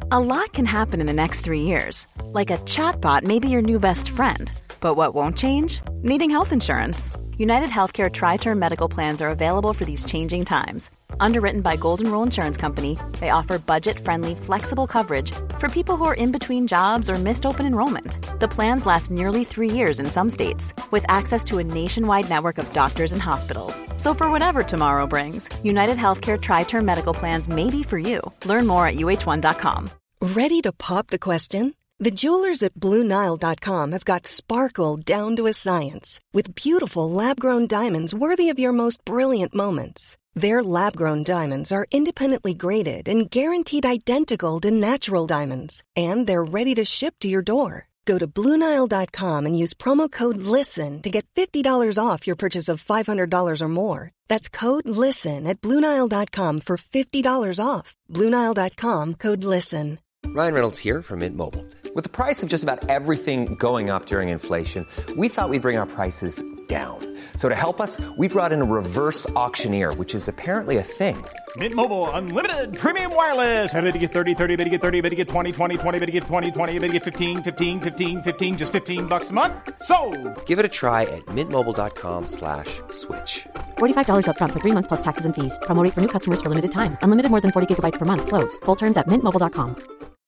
A lot can happen in the next 3 years. Like a chatbot may be your new best friend. But what won't change? Needing health insurance. United Healthcare Tri-Term Medical Plans are available for these changing times. Underwritten by Golden Rule Insurance Company, they offer budget-friendly, flexible coverage for people who are in between jobs or missed open enrollment. The plans last nearly 3 years in some states, with access to a nationwide network of doctors and hospitals. So for whatever tomorrow brings, United Healthcare Tri-Term Medical Plans may be for you. Learn more at uh1.com. Ready to pop the question? The jewelers at BlueNile.com have got sparkle down to a science with beautiful lab-grown diamonds worthy of your most brilliant moments. Their lab-grown diamonds are independently graded and guaranteed identical to natural diamonds, and they're ready to ship to your door. Go to BlueNile.com and use promo code LISTEN to get $50 off your purchase of $500 or more. That's code LISTEN at BlueNile.com for $50 off. BlueNile.com, code LISTEN. Ryan Reynolds here from Mint Mobile. With the price of just about everything going up during inflation, we thought we'd bring our prices down. So to help us, we brought in a reverse auctioneer, which is apparently a thing. Mint Mobile Unlimited Premium Wireless. How to get 30, 30, bit to get 30, bit to get 20, 20, 20, bit to get 20, 20, bit to get 15, 15, 15, 15, just $15 a month? Sold! Give it a try at mintmobile.com/switch. $45 up front for 3 months plus taxes and fees. Promo rate for new customers for limited time. Unlimited more than 40 gigabytes per month. Slows full terms at mintmobile.com.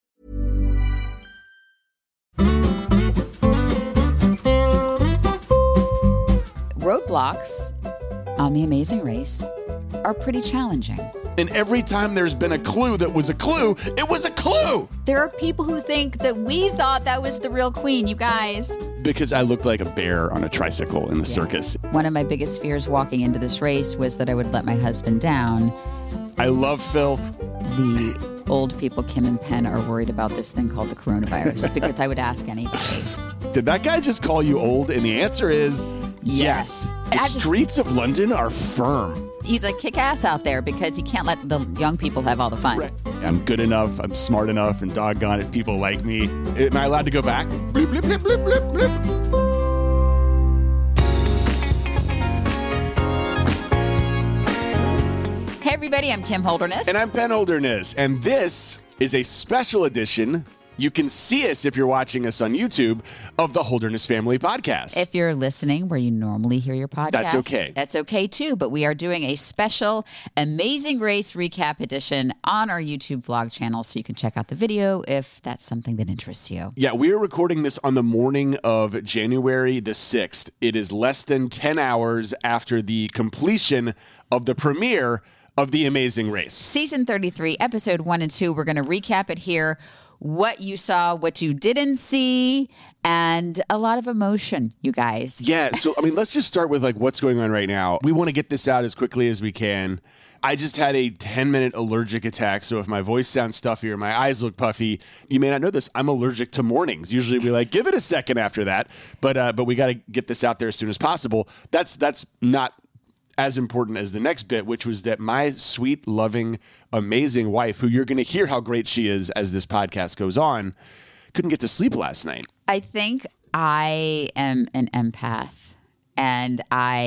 Roadblocks on The Amazing Race are pretty challenging. And every time there's been a clue that was a clue, it was a clue! There are people who think that we thought that was the real queen, you guys. Because I looked like a bear on a tricycle in the circus. One of my biggest fears walking into this race was that I would let my husband down. I love Phil. The old people, Kim and Penn, are worried about this thing called the coronavirus because I would ask anybody. Did that guy just call you old? And the answer is yes. The streets of London are firm. He's like, kick ass out there because you can't let the young people have all the fun. Right. I'm good enough, I'm smart enough, and doggone it, people like me. Am I allowed to go back? Bloop, bloop, bloop, bloop, bloop, bloop. Hey everybody, I'm Kim Holderness. And I'm Penn Holderness. And this is a special edition, you can see us if you're watching us on YouTube, of the Holderness Family Podcast. If you're listening where you normally hear your podcast, that's okay. That's okay too, but we are doing a special Amazing Race recap edition on our YouTube vlog channel, so you can check out the video if that's something that interests you. Yeah, we are recording this on the morning of January the 6th. It is less than 10 hours after the completion of the premiere of The Amazing Race. Season 33, episode 1 and 2. We're going to recap it here. What you saw, what you didn't see, and a lot of emotion, you guys. Yeah, so, I mean, let's just start with, like, what's going on right now. We want to get this out as quickly as we can. I just had a 10-minute allergic attack, so if my voice sounds stuffy or my eyes look puffy, you may not know this, I'm allergic to mornings. Usually we give it a second after that, but we got to get this out there as soon as possible. That's not as important as the next bit, which was that my sweet, loving, amazing wife, who you're going to hear how great she is as this podcast goes on, couldn't get to sleep last night. I think I am an empath, and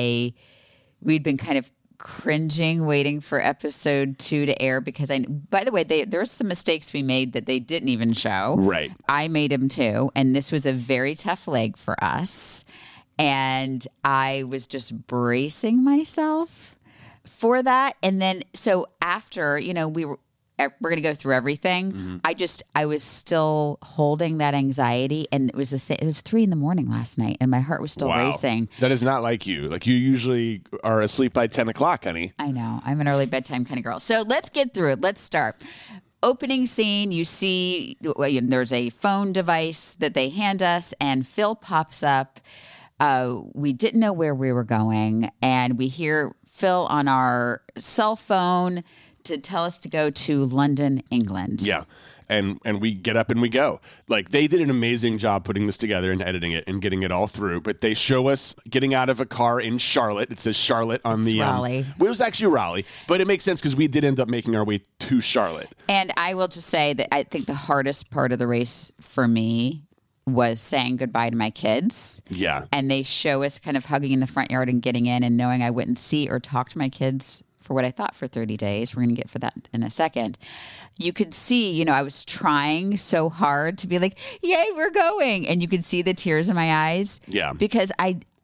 we'd been kind of cringing waiting for episode 2 to air because by the way, there were some mistakes we made that they didn't even show. Right. I made them too, and this was a very tough leg for us. And I was just bracing myself for that. And then, so after, we're going to go through everything. Mm-hmm. I was still holding that anxiety, and it was 3 a.m. last night, and my heart was still racing. That is not like you. Like, you usually are asleep by 10 o'clock, honey. I know. I'm an early bedtime kind of girl. So let's get through it. Let's start. Opening scene, you see there's a phone device that they hand us, and Phil pops up. We didn't know where we were going, and we hear Phil on our cell phone to tell us to go to London, England. Yeah, and we get up and we go. Like, they did an amazing job putting this together and editing it and getting it all through, but they show us getting out of a car in Charlotte. It says Charlotte on the... Raleigh. Well, it was actually Raleigh, but it makes sense because we did end up making our way to Charlotte. And I will just say that I think the hardest part of the race for me was saying goodbye to my kids. Yeah. And they show us kind of hugging in the front yard and getting in, and knowing I wouldn't see or talk to my kids for what I thought for 30 days. We're going to get for that in a second. You could see, I was trying so hard to be like, yay, we're going. And you could see the tears in my eyes. Yeah. Because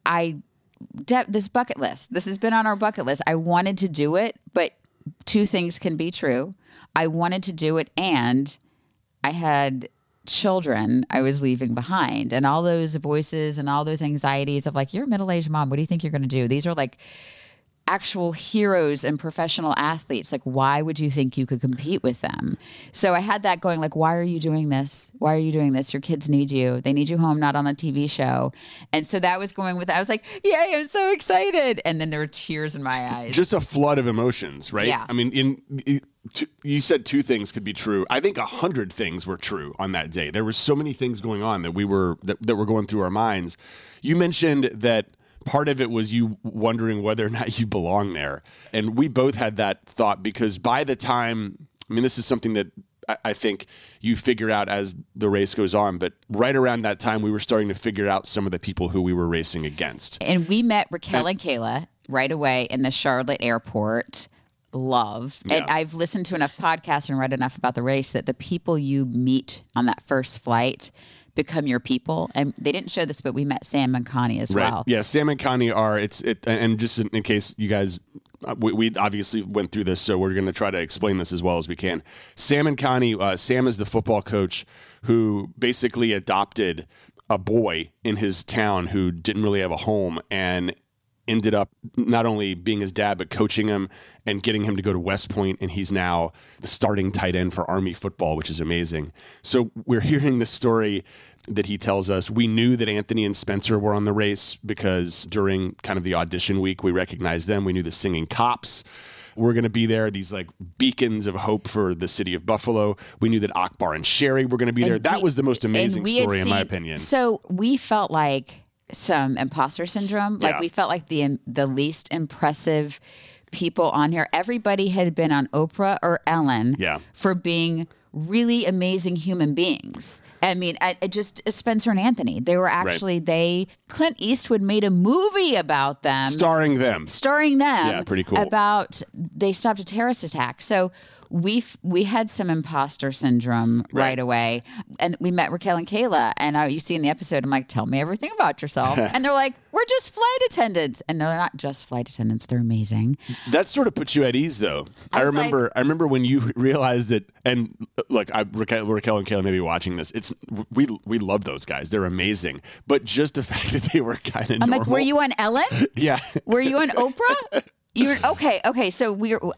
this bucket list, this has been on our bucket list. I wanted to do it, but two things can be true. I wanted to do it, and I had children I was leaving behind, and all those voices and all those anxieties of like, you're a middle-aged mom. What do you think you're going to do? These are like actual heroes and professional athletes. Like, why would you think you could compete with them? So I had that going like, why are you doing this? Why are you doing this? Your kids need you. They need you home, not on a TV show. And so that was going with that. I was like, yay, I'm so excited. And then there were tears in my eyes. Just a flood of emotions, right? Yeah. I mean, you said two things could be true. I think 100 things were true on that day. There were so many things going on that that were going through our minds. You mentioned that part of it was you wondering whether or not you belong there. And we both had that thought because by the time, this is something that I think you figure out as the race goes on, but right around that time, we were starting to figure out some of the people who we were racing against. And we met Raquel and Kayla right away in the Charlotte airport. Love. Yeah. And I've listened to enough podcasts and read enough about the race that the people you meet on that first flight become your people. And they didn't show this, but we met Sam and Connie as well. Yeah, Sam and Connie are, and just in case you guys, we obviously went through this, so we're going to try to explain this as well as we can. Sam and Connie, Sam is the football coach who basically adopted a boy in his town who didn't really have a home and ended up not only being his dad, but coaching him and getting him to go to West Point. And he's now the starting tight end for Army football, which is amazing. So we're hearing this story that he tells us. We knew that Anthony and Spencer were on the race because during kind of the audition week, we recognized them. We knew the Singing Cops were going to be there, these like beacons of hope for the city of Buffalo. We knew that Akbar and Sherry were going to be there. That was the most amazing story in my opinion. So we felt like some imposter syndrome. Like we felt like the least impressive people on here. Everybody had been on Oprah or Ellen for being really amazing human beings. I mean, just Spencer and Anthony, they were actually, Clint Eastwood made a movie about them. Starring them. Yeah, pretty cool. About, they stopped a terrorist attack. So we had some imposter syndrome right away. And we met Raquel and Kayla, and you see in the episode, I'm like, tell me everything about yourself. And they're like, we're just flight attendants. And no, they're not just flight attendants. They're amazing. That sort of puts you at ease, though. I remember when you realized that, and look, Raquel and Kayla may be watching this. We love those guys. They're amazing. But just the fact that they were kind of normal. I'm like, were you on Ellen? Yeah. Were you on Oprah? You're okay. So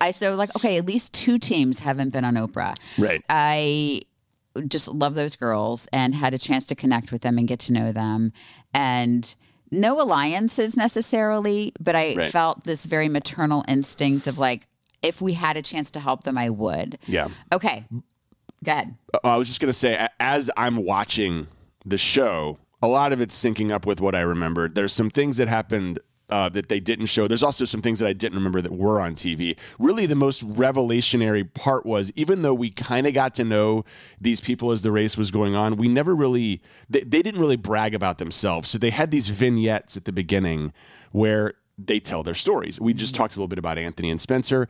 at least two teams haven't been on Oprah. Right. I just love those girls and had a chance to connect with them and get to know them. And no alliances necessarily, but I felt this very maternal instinct of like, if we had a chance to help them, I would. Yeah. Okay. Go ahead. I was just going to say, as I'm watching the show, a lot of it's syncing up with what I remembered. There's some things that happened that they didn't show. There's also some things that I didn't remember that were on TV. Really, the most revelationary part was, even though we kind of got to know these people as the race was going on, we never really, they didn't really brag about themselves. So they had these vignettes at the beginning where they tell their stories. We just talked a little bit about Anthony and Spencer.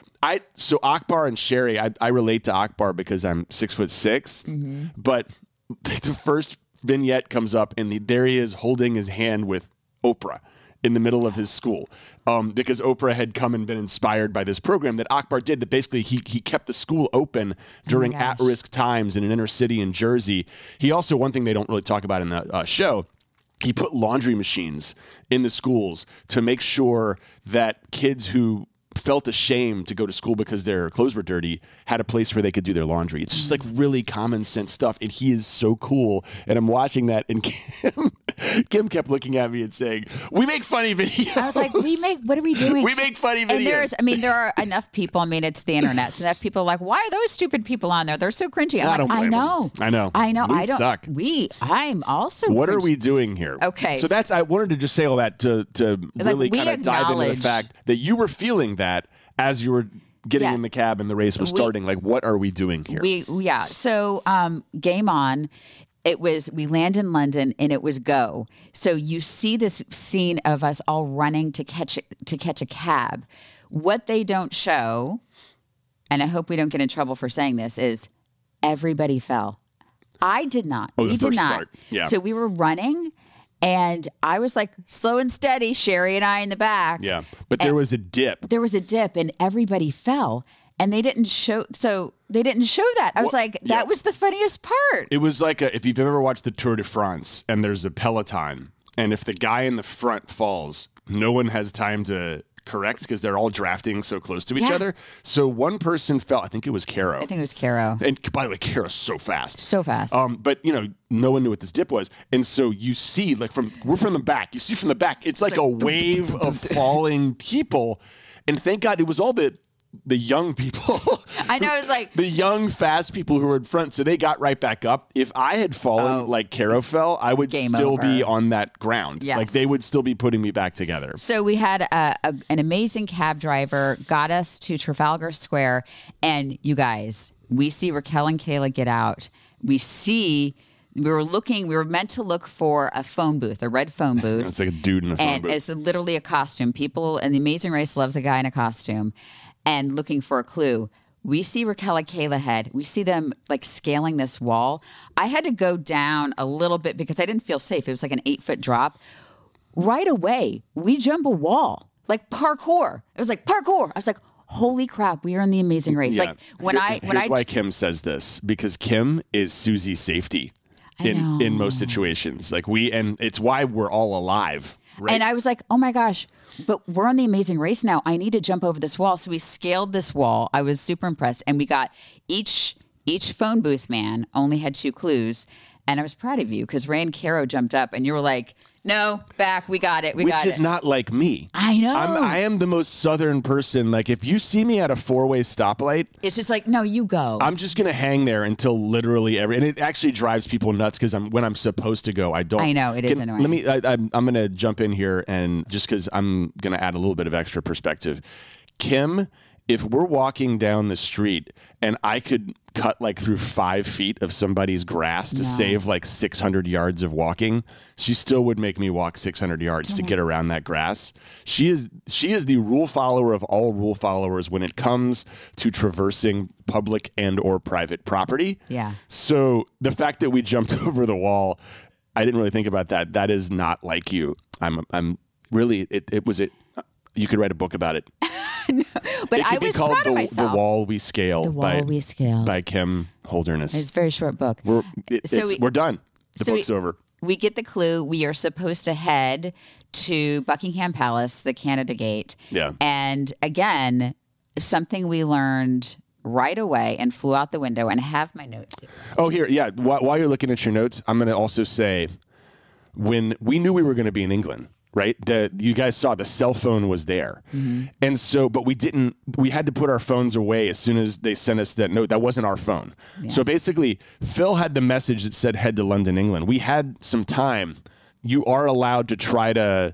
So Akbar and Sherry, I relate to Akbar because I'm 6'6", but the first vignette comes up and there he is holding his hand with Oprah in the middle of his school, because Oprah had come and been inspired by this program that Akbar did, that basically he kept the school open during at-risk times in an inner city in Jersey. He also, one thing they don't really talk about in the show, he put laundry machines in the schools to make sure that kids who felt ashamed to go to school because their clothes were dirty had a place where they could do their laundry. It's just like really common sense stuff. And he is so cool. And I'm watching that, and Kim kept looking at me and saying, we make funny videos. I was like, what are we doing? We make funny videos. And there are enough people. I mean, it's the internet. So enough people are like, why are those stupid people on there? They're so cringy. I know. We suck. I'm also What cringy. are we doing here? Okay. So I wanted to just say all that to really kind of dive into the fact that you were feeling that as you were getting in the cab and the race was starting. Like, what are we doing here? So game on. We land in London and it was go. So you see this scene of us all running to catch a cab. What they don't show, and I hope we don't get in trouble for saying this, is everybody fell. I did not. Oh, we did not. Start. Yeah. So we were running, and I was like slow and steady, Sherry and I in the back. Yeah. But there was a dip. There was a dip, and everybody fell. And they didn't show that. I was like, that was the funniest part. It was like if you've ever watched the Tour de France and there's a peloton, and if the guy in the front falls, no one has time to correct because they're all drafting so close to each other. So one person fell. I think it was Caro. I think it was Caro. And by the way, Caro's so fast. So fast. But no one knew what this dip was. And so you see, we're from the back. You see from the back, it's like a wave of falling people. And thank God it was all the young people. I know, it was like the young, fast people who were in front, so they got right back up. If I had fallen like Caro fell, I would still be on that ground. Yes. Like they would still be putting me back together. So we had an amazing cab driver, got us to Trafalgar Square, and you guys, we see Raquel and Kayla get out. We were meant to look for a phone booth, a red phone booth. It's like a dude in a phone booth. And it's literally a costume. People in The Amazing Race loves a guy in a costume. And looking for a clue. We see Raquel and Kayla head. We see them like scaling this wall. I had to go down a little bit because I didn't feel safe. It was like an 8-foot drop. Right away, we jump a wall, like parkour. It was like parkour. I was like, holy crap, we are in The Amazing Race. Yeah. Like Here's why Kim says this, because Kim is Susie's safety in most situations. And it's why we're all alive. Right. And I was like, oh my gosh, but we're on The Amazing Race now. I need to jump over this wall. So we scaled this wall. I was super impressed. And we got each phone booth man only had 2 clues. And I was proud of you because Ray and Caro jumped up and you were like, no, back, we got it. Which is not like me. I know. I am the most Southern person. Like if you see me at a 4-way stoplight, it's just like, no, you go. I'm just going to hang there until literally and it actually drives people nuts because when I'm supposed to go, I don't. I know, it is annoying. I'm going to jump in here and just because I'm going to add a little bit of extra perspective. Kim, if we're walking down the street and I could cut like through 5 feet of somebody's grass to save like 600 yards of walking, she still would make me walk 600 yards to get around that grass. She is the rule follower of all rule followers when it comes to traversing public and or private property. Yeah. So the fact that we jumped over the wall, I didn't really think about that. That is not like you. I'm really, it was it. You could write a book about it. No, but it could I was be called proud of myself. The Wall We Scaled. By Kim Holderness. It's a very short book. We're done. The book's over. We get the clue. We are supposed to head to Buckingham Palace, the Canada Gate. Yeah. And again, something we learned right away and flew out the window, and I have my notes here. Oh, here. Yeah. While you're looking at your notes, I'm going to also say when we knew we were going to be in England, right? You guys saw the cell phone was there. Mm-hmm. And so, but we had to put our phones away as soon as they sent us that note. That wasn't our phone. Yeah. So basically, Phil had the message that said head to London, England. We had some time. You are allowed to try to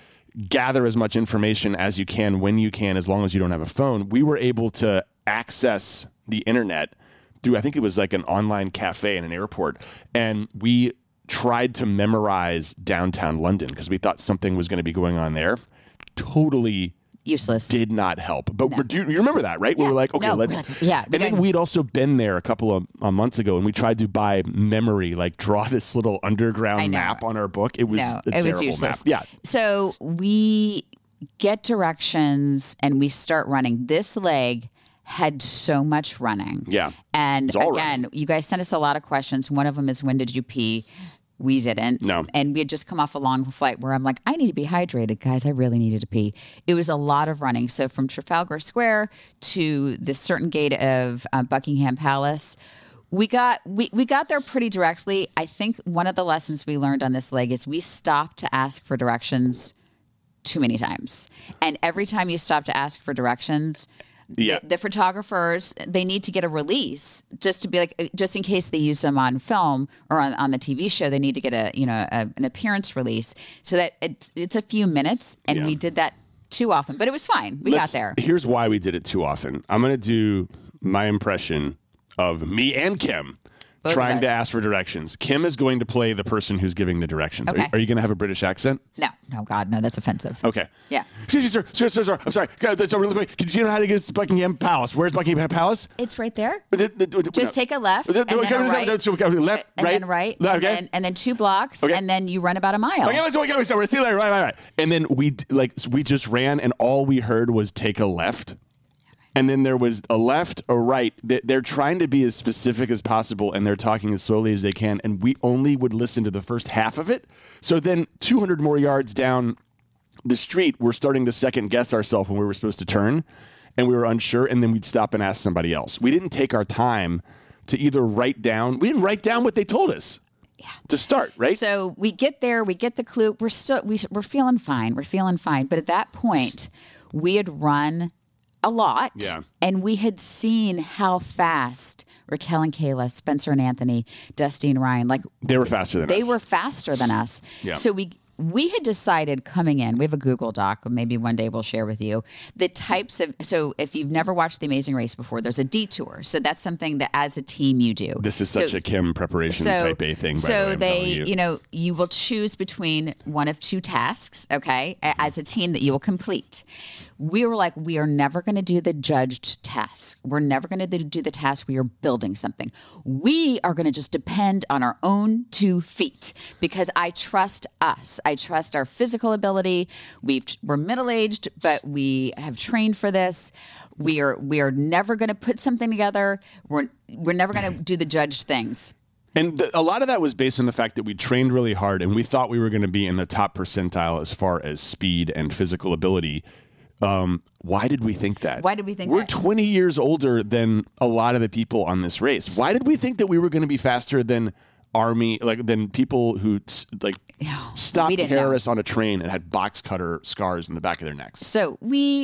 gather as much information as you can when you can, as long as you don't have a phone. We were able to access the internet through, I think it was like an online cafe in an airport. And we tried to memorize downtown London because we thought something was going to be going on there. Totally useless. Did not help. But you remember that, right? Yeah. We were like, okay, let's. Yeah. And then we'd also been there a couple of months ago, and we tried to by memory, like draw this little underground map on our book. It was a terrible useless. map. Yeah. So we get directions and we start running. This leg had so much running. Yeah. And again, you guys sent us a lot of questions. One of them is, when did you pee? We didn't. No. And we had just come off a long flight where I'm like, I need to be hydrated, guys. I really needed to pee. It was a lot of running. So from Trafalgar Square to this certain gate of Buckingham Palace, we got there pretty directly. I think one of the lessons we learned on this leg is we stopped to ask for directions too many times. And every time you stop to ask for directions, the photographers, they need to get a release just to be like, just in case they use them on film or on the TV show, they need to get an appearance release so that it's a few minutes. And we did that too often, but it was fine. We got there. Here's why we did it too often. I'm going to do my impression of me and Kim Both trying of to us. ask for directions. Kim is going to play the person who's giving the directions. Okay. Are you going to have a British accent? No, God, no, that's offensive. Okay. Yeah. Excuse me, sir. I'm sorry. So really quick, do you know how to get to Buckingham Palace? Where's Buckingham Palace? It's right there. Just take a left, and then a right, left, and right, then right, okay. and then 2 blocks, Okay. and then you run about a mile. Okay, so see you later. Right. And then we just ran, and all we heard was take a left. And then there was a left, a right. They're trying to be as specific as possible, and they're talking as slowly as they can. And we only would listen to the first half of it. So then 200 more yards down the street, we're starting to second guess ourselves when we were supposed to turn, and we were unsure. And then we'd stop and ask somebody else. We didn't take our time to either write down. We didn't write down what they told us. Yeah. To start, right? So we get there, we get the clue. We're feeling fine. We're feeling fine. But at that point, we had run a lot. Yeah. And we had seen how fast Raquel and Kayla, Spencer and Anthony, Dusty and Ryan, they were faster than us. They were faster than us. Yeah. So we had decided coming in, we have a Google Doc, maybe one day we'll share with you, the types of, so if you've never watched The Amazing Race before, there's a detour. So that's something that as a team you do. This is such a Kim preparation type A thing, by the way, So I'm they, telling you. You will choose between one of 2 tasks, okay, as a team that you will complete. We were like, we are never going to do the judged task. We're never going to do the task. We are building something. We are going to just depend on our own 2 feet because I trust us. I trust our physical ability. We're middle-aged, but we have trained for this. We are never going to put something together. We're never going to do the judged things. And a lot of that was based on the fact that we trained really hard and we thought we were going to be in the top percentile as far as speed and physical ability. Why did we think that? Why did we think We're that? 20 years older than a lot of the people on this race. Why did we think that we were going to be faster than than people who stopped terrorists on a train and had box cutter scars in the back of their necks? So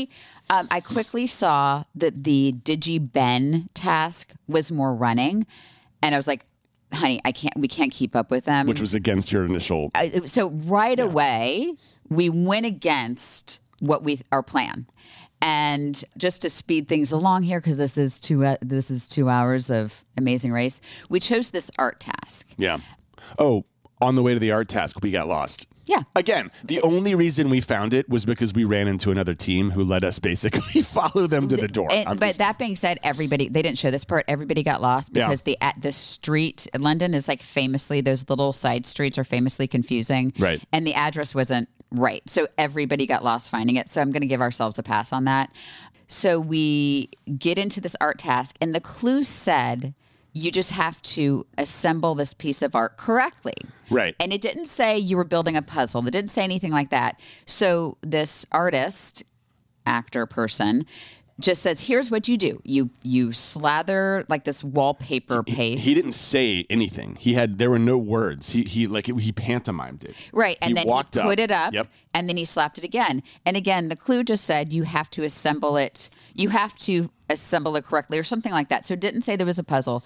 I quickly saw that the DigiBen task was more running, and I was like, honey, we can't keep up with them. Which was against your initial. So right away, we went against our plan. And just to speed things along here, because this is 2 hours of Amazing Race, we chose this art task. Yeah. Oh, on the way to the art task, we got lost. Yeah. Again, the only reason we found it was because we ran into another team who let us basically follow them to the door. But that being said, they didn't show this part. Everybody got lost because the street, London is famously, those little side streets are famously confusing. Right. And the address wasn't right. So everybody got lost finding it. So I'm going to give ourselves a pass on that. So we get into this art task, and the clue said you just have to assemble this piece of art correctly. Right. And it didn't say you were building a puzzle. It didn't say anything like that. So this artist, actor person, just says, here's what you do. You slather this wallpaper paste. He didn't say anything. There were no words. He pantomimed it. Right. And then he put it up. Yep. And then he slapped it again. And again, the clue just said you have to assemble it. You have to assemble it correctly or something like that. So it didn't say there was a puzzle.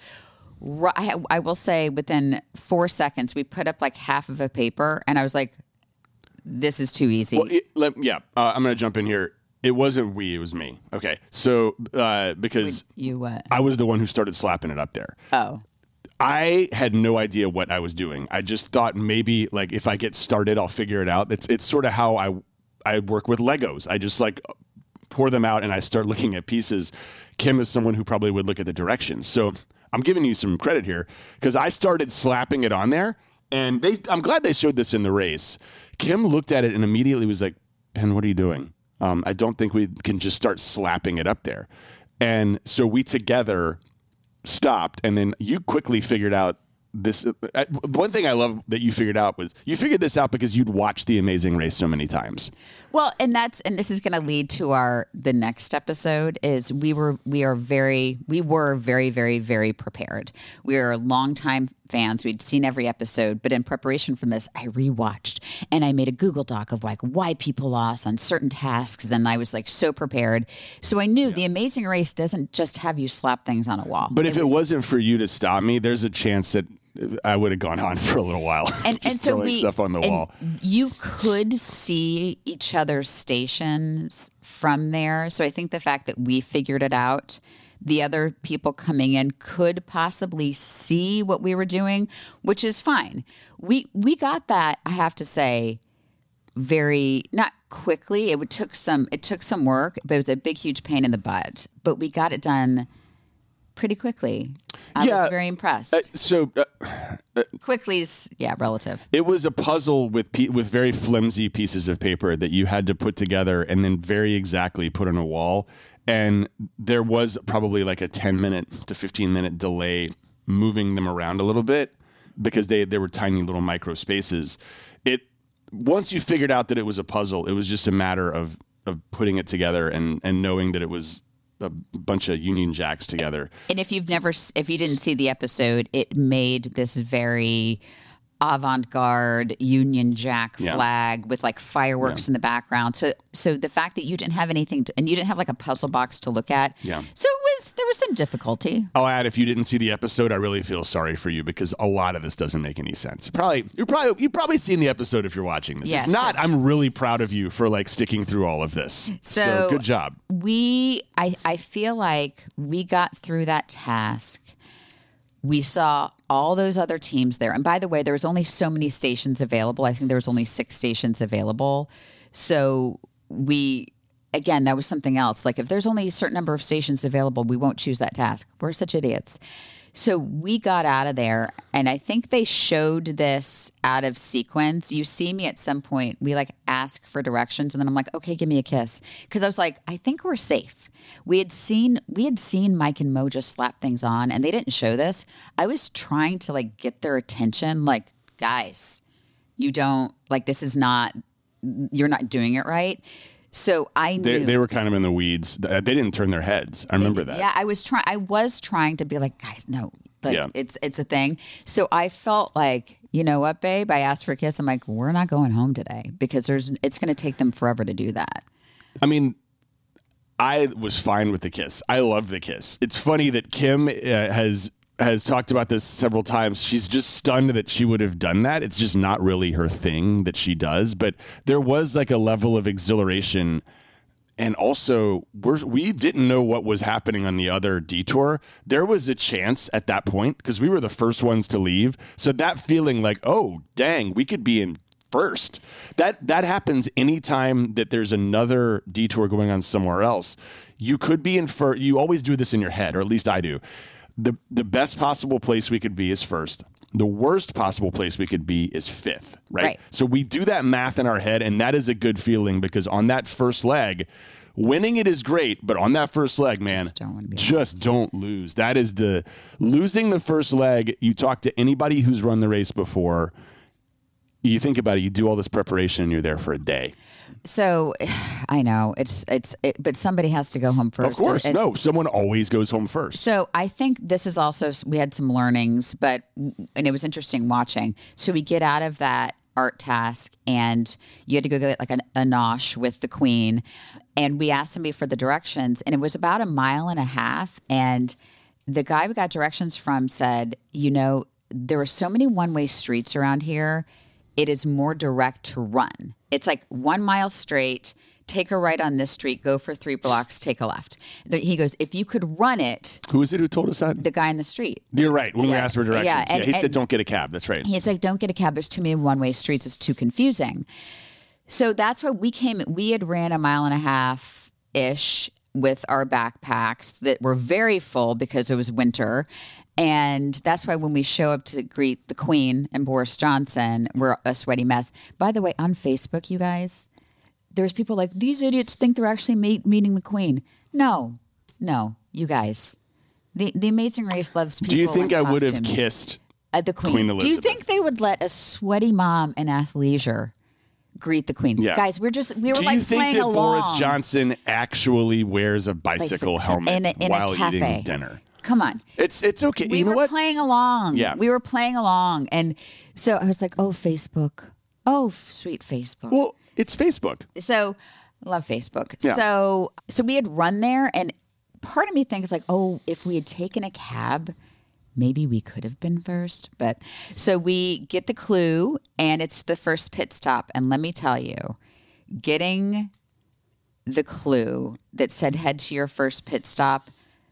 I will say within 4 seconds, we put up half of a paper, and I was like, this is too easy. Well, I'm going to jump in here. It wasn't it was me. Okay. So, because I was the one who started slapping it up there. Oh. I had no idea what I was doing. I just thought maybe if I get started, I'll figure it out. It's sort of how I work with Legos. I just pour them out and I start looking at pieces. Kim is someone who probably would look at the directions. So I'm giving you some credit here because I started slapping it on there, and I'm glad they showed this in the race. Kim looked at it and immediately was like, Ben, what are you doing? I don't think we can just start slapping it up there. And so we together stopped, and then you quickly figured out this. One thing I love that you figured out was you figured this out because you'd watched The Amazing Race so many times. Well, and this is going to lead to the next episode is we were very, very, very prepared. We are longtime fans. We'd seen every episode, but in preparation from this, I rewatched and I made a Google Doc of why people lost on certain tasks. And I was so prepared. So I knew The Amazing Race doesn't just have you slap things on a wall. But if it wasn't for you to stop me, there's a chance that I would have gone on for a little while. And so throwing stuff on the wall. You could see each other's stations from there. So I think the fact that we figured it out, the other people coming in could possibly see what we were doing, which is fine. We got that, I have to say, very not quickly. It took some work, but it was a big, huge pain in the butt. But we got it done pretty quickly. I was very impressed. Quickly's relative. It was a puzzle with very flimsy pieces of paper that you had to put together and then very exactly put on a wall. And there was probably like a 10-minute to 15-minute delay moving them around a little bit because they were tiny little micro spaces. Once you figured out that it was a puzzle, it was just a matter of putting it together and knowing that it was a bunch of Union Jacks together. And if you didn't see the episode, it made this very avant-garde Union Jack flag with like fireworks in the background. So the fact that you didn't have anything and you didn't have like a puzzle box to look at. Yeah. So there was some difficulty. I'll add, if you didn't see the episode, I really feel sorry for you because a lot of this doesn't make any sense. You've probably seen the episode if you're watching this. Yes. If not, I'm really proud of you for like sticking through all of this. So good job. I feel like we got through that task. We saw all those other teams there. And by the way, there was only so many stations available. I think there was only 6 stations available. So again, that was something else. Like if there's only a certain number of stations available, we won't choose that task. We're such idiots. So we got out of there, and I think they showed this out of sequence. You see me at some point, we like ask for directions, and then I'm like, okay, give me a kiss. Because I was like, I think we're safe. We had seen Mike and Mo just slap things on, and they didn't show this. I was trying to like get their attention, like, guys, you don't, like, this is not, you're not doing it right. So I knew they were kind of in the weeds. They didn't turn their heads. I remember that. Yeah, I was trying to be like, guys, no, like it's a thing. So I felt like, you know what, babe? I asked for a kiss. I'm like, we're not going home today because it's going to take them forever to do that. I mean, I was fine with the kiss. I love the kiss. It's funny that Kim has talked about this several times. She's just stunned that she would have done that. It's just not really her thing that she does. But there was like a level of exhilaration. And also, we didn't know what was happening on the other detour. There was a chance at that point because we were the first ones to leave. So that feeling like, oh, dang, we could be in first. That happens anytime that there's another detour going on somewhere else. You could be in first. You always do this in your head, or at least I do. The best possible place we could be is first. The worst possible place we could be is 5th, right? So we do that math in our head, and that is a good feeling because on that first leg, winning it is great, but on that first leg, man, just don't lose. That is losing the first leg. You talk to anybody who's run the race before, you think about it, you do all this preparation, and you're there for a day. So I know but somebody has to go home first. Of course. Someone always goes home first. So I think this is also, we had some learnings, and it was interesting watching. So we get out of that art task and you had to go get like a nosh with the queen. And we asked somebody for the directions, and it was about 1.5 miles. And the guy we got directions from said, there are so many one-way streets around here. It is more direct to run. It's like 1 mile straight, take a right on this street, go for 3 blocks, take a left. He goes, if you could run it. Who is it who told us that? The guy in the street. You're right. When we asked for directions. Yeah, he said, don't get a cab. That's right. He said, don't get a cab. There's too many one-way streets. It's too confusing. So that's why we had ran 1.5 miles-ish with our backpacks that were very full because it was winter. And that's why when we show up to greet the Queen and Boris Johnson, we're a sweaty mess. By the way, on Facebook, you guys, there's people like, these idiots think they're actually meeting the Queen. No, you guys. The Amazing Race loves people. Do you think I would have costumes. kissed The Queen? Elizabeth? Do you think they would let a sweaty mom in athleisure greet the Queen? Yeah. Guys, we were like playing along. Do you think that Boris Johnson actually wears a bicycle helmet while eating dinner? Come on. It's okay. We were playing along. Yeah. We were playing along. And so I was like, oh, Facebook. Oh, sweet Facebook. Well, it's Facebook. So love Facebook. Yeah. So we had run there, and part of me thinks like, oh, if we had taken a cab, maybe we could have been first. But so we get the clue, and it's the first pit stop. And let me tell you, getting the clue that said head to your first pit stop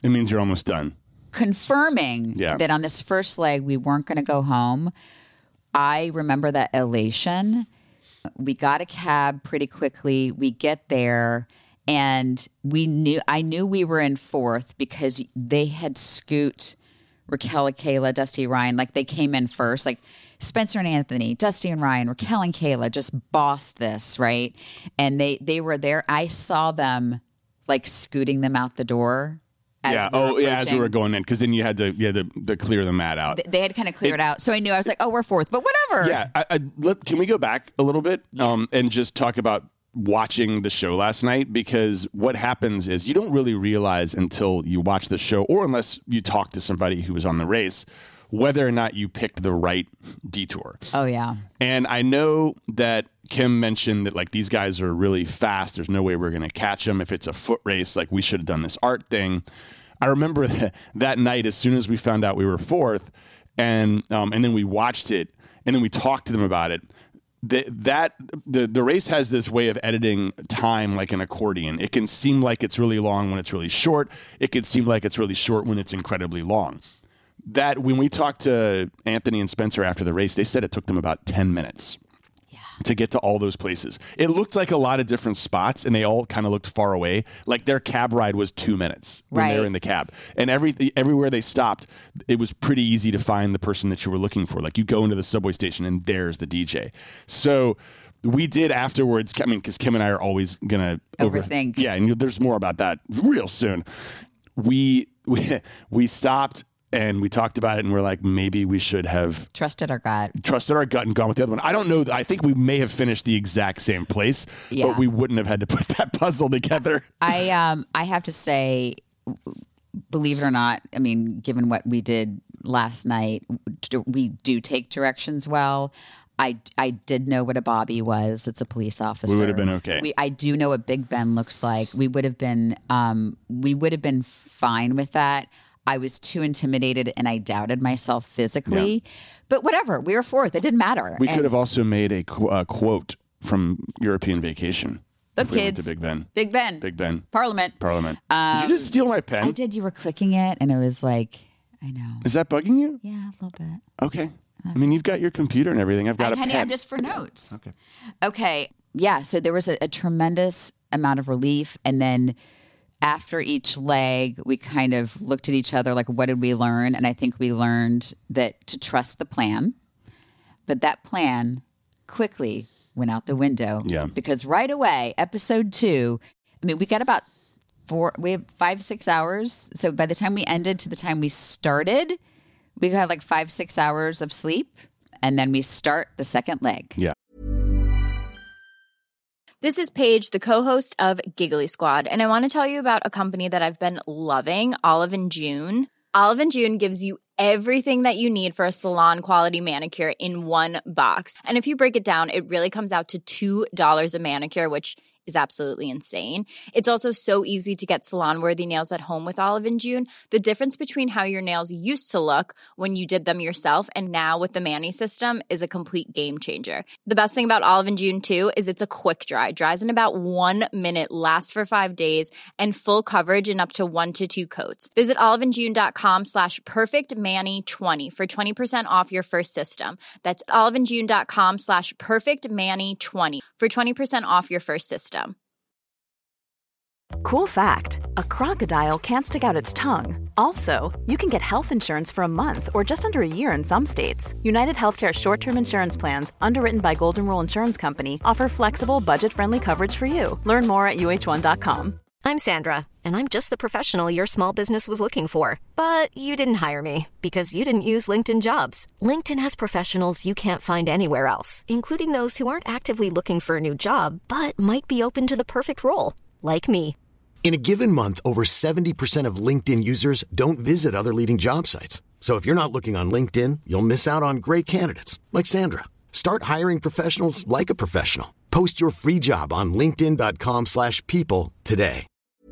It means you're almost done. Confirming that on this first leg, we weren't going to go home. I remember that elation. We got a cab pretty quickly. We get there, and I knew we were in fourth because they had Scoot, Raquel and Kayla, Dusty, Ryan. Like, they came in first. Like, Spencer and Anthony, Dusty and Ryan, Raquel and Kayla just bossed this, right? And they were there. I saw them, like, scooting them out the door. As we were going in, because then you had to clear the mat out. They had kind of cleared out, so I knew. I was like, "Oh, we're fourth, but whatever." Yeah, can we go back a little bit and just talk about watching the show last night? Because what happens is you don't really realize until you watch the show, or unless you talk to somebody who was on the race, whether or not you picked the right detour. Oh yeah. And I know that Kim mentioned that, like, these guys are really fast. There's no way we're going to catch them. If it's a foot race, like, we should have done this art thing. I remember that night, as soon as we found out we were fourth, and then we watched it, and then we talked to them about it. The race has this way of editing time like an accordion. It can seem like it's really long when it's really short. It can seem like it's really short when it's incredibly long. That when we talked to Anthony and Spencer after the race, they said it took them about 10 minutes to get to all those places. It looked like a lot of different spots, and they all kind of looked far away. Like, their cab ride was 2 minutes when they were in the cab. And everywhere they stopped, it was pretty easy to find the person that you were looking for. Like, you go into the subway station, and there's the DJ. So we did afterwards, I mean, because Kim and I are always going to overthink. Yeah, and there's more about that real soon. We stopped, and we talked about it, and we're like, maybe we should have trusted our gut and gone with the other one. I don't know. I think we may have finished the exact same place, but we wouldn't have had to put that puzzle together. I have to say, believe it or not, I mean, given what we did last night, we do take directions well. I did know what a bobby was. It's a police officer. We would have been okay. I do know what Big Ben looks like. We would have been fine with that. I was too intimidated, and I doubted myself physically. Yeah. But whatever, we were fourth. It didn't matter. We could have also made a quote from European Vacation. Look, kids. To Big Ben. Big Ben. Big Ben. Parliament. Did you just steal my pen? I did. You were clicking it, and it was like, I know. Is that bugging you? Yeah, a little bit. Okay. I mean, you've got your computer and everything. I've got a pen. I'm just for notes. Okay. Yeah, so there was a tremendous amount of relief, and then after each leg, we kind of looked at each other like, what did we learn? And I think we learned that to trust the plan. But that plan quickly went out the window. Yeah. Because right away, episode 2, I mean, we got about 5-6 hours. So by the time we ended to the time we started, we got like 5-6 hours of sleep. And then we start the second leg. Yeah. This is Paige, the co-host of Giggly Squad, and I want to tell you about a company that I've been loving, Olive & June. Olive & June gives you everything that you need for a salon-quality manicure in one box. And if you break it down, it really comes out to $2 a manicure, which is absolutely insane. It's also so easy to get salon-worthy nails at home with Olive & June. The difference between how your nails used to look when you did them yourself and now with the Mani system is a complete game changer. The best thing about Olive & June, too, is it's a quick dry. Dries in about 1 minute, lasts for 5 days, and full coverage in up to 1 to 2 coats. Visit oliveandjune.com/perfectmani20 for 20% off your first system. That's oliveandjune.com/perfectmani20 for 20% off your first system. Cool fact, a crocodile can't stick out its tongue. Also, you can get health insurance for a month or just under a year in some states. United Healthcare short-term insurance plans, underwritten by Golden Rule Insurance Company, offer flexible, budget-friendly coverage for you. Learn more at uh1.com. I'm Sandra, and I'm just the professional your small business was looking for. But you didn't hire me because you didn't use LinkedIn Jobs. LinkedIn has professionals you can't find anywhere else, including those who aren't actively looking for a new job, but might be open to the perfect role, like me. In a given month, over 70% of LinkedIn users don't visit other leading job sites. So if you're not looking on LinkedIn, you'll miss out on great candidates like Sandra. Start hiring professionals like a professional. Post your free job on linkedin.com/people today.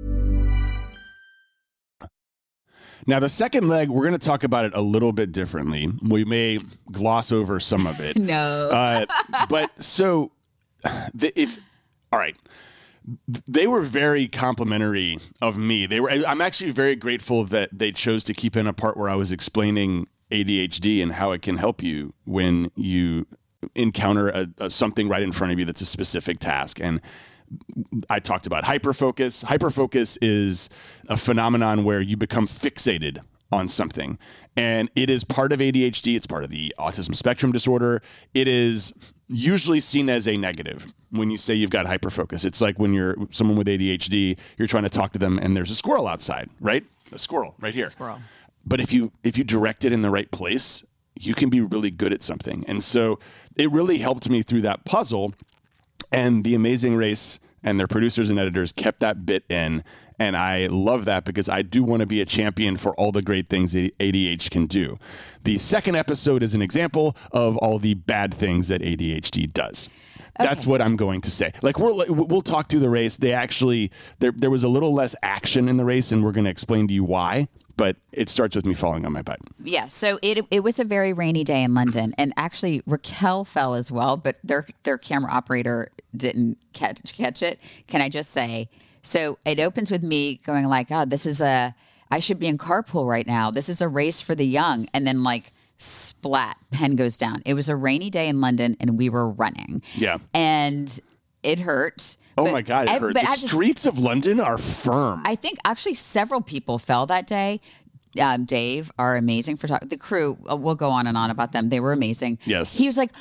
Now, the second leg, we're going to talk about it a little bit differently. We may gloss over some of it. No. But so, all right. they were very complimentary of me. I'm actually very grateful that they chose to keep in a part where I was explaining ADHD and how it can help you when you encounter something right in front of you that's a specific task. And I talked about hyperfocus. Hyperfocus is a phenomenon where you become fixated on something. And it is part of ADHD. It's part of the autism spectrum disorder. It is usually seen as a negative when you say you've got hyperfocus. It's like when you're someone with ADHD, you're trying to talk to them and there's a squirrel outside, right? A squirrel right here. Squirrel. But if you direct it in the right place, you can be really good at something. And so it really helped me through that puzzle. And The Amazing Race and their producers and editors kept that bit in. And I love that because I do want to be a champion for all the great things that ADHD can do. The second episode is an example of all the bad things that ADHD does. Okay. That's what I'm going to say. Like we'll talk through the race. They actually, there was a little less action in the race, and we're going to explain to you why. But it starts with me falling on my butt. Yeah, so it was a very rainy day in London, and actually Raquel fell as well, but their camera operator didn't catch it. Can I just say? So it opens with me going like, "Oh, I should be in carpool right now. This is a race for the young," and then like splat, pen goes down. It was a rainy day in London, and we were running. Yeah, and it hurt. Oh my God, it hurt. The streets of London are firm. I think actually several people fell that day. Dave, our amazing photographer, the crew, we'll go on and on about them. They were amazing. Yes. He was like,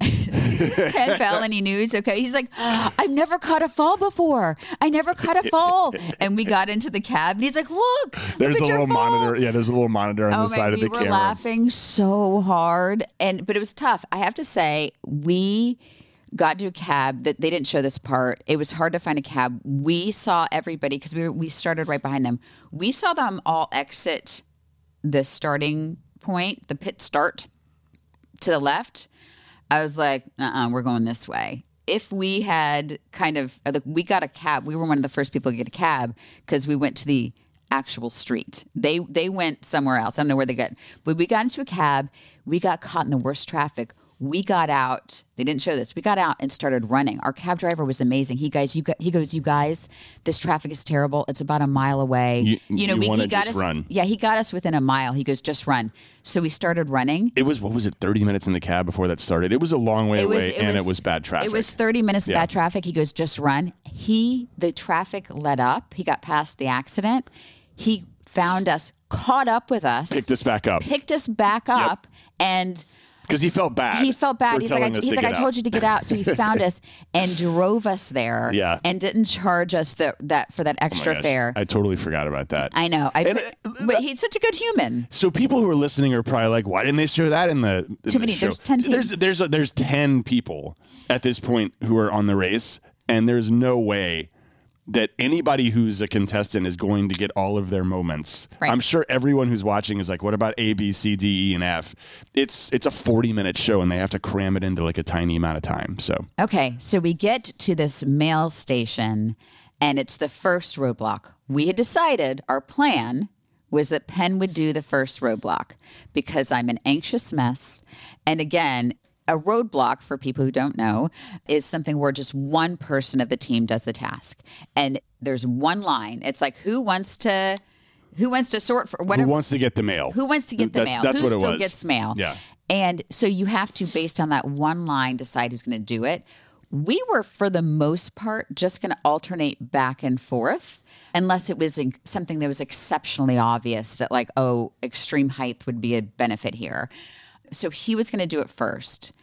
Ken fell and he knew he's okay. He's like, I've never caught a fall before. I never caught a fall. And we got into the cab and he's like, look, there's a little monitor. Yeah, there's a little monitor on the side of the camera. We were laughing so hard. But it was tough. I have to say, we got to a cab that they didn't show this part. It was hard to find a cab. We saw everybody because we started right behind them. We saw them all exit the starting point, the pit start to the left. I was like, we're going this way. If we had we got a cab. We were one of the first people to get a cab because we went to the actual street. They went somewhere else. I don't know where they got. But we got into a cab. We got caught in the worst traffic. We got out. They didn't show this. We got out and started running. Our cab driver was amazing. He goes, you guys, this traffic is terrible. It's about a mile away. He got us. Run. Yeah, he got us within a mile. He goes, just run. So we started running. It was 30 minutes in the cab before that started. It was a long way away, and it was bad traffic. It was 30 minutes bad traffic. He goes, just run. The traffic let up. He got past the accident. He found us, caught up with us. Picked us back up. And because he felt bad. He's like, I told you to get out. So he found us and drove us there. Yeah. And didn't charge us for that extra fare. I totally forgot about that. I know. But he's such a good human. So people who are listening are probably like, why didn't they show that in the Too many. show? There's 10 teams. There's 10 people at this point who are on the race, and there's no way that anybody who's a contestant is going to get all of their moments. Right. I'm sure everyone who's watching is like, what about A, B, C, D, E, and F? It's a 40-minute show, and they have to cram it into like a tiny amount of time. So okay, so we get to this mail station, and it's the first roadblock. We had decided our plan was that Penn would do the first roadblock because I'm an anxious mess. And again, a roadblock, for people who don't know, is something where just one person of the team does the task. And there's one line. It's like, who wants to sort for whatever? Who wants to get the mail? Who wants to get the mail? That's who what it still was. gets mail? Yeah. And so you have to, based on that one line, decide who's going to do it. We were, for the most part, just going to alternate back and forth, unless it was something that was exceptionally obvious that like, oh, extreme height would be a benefit here. So he was going to do it first.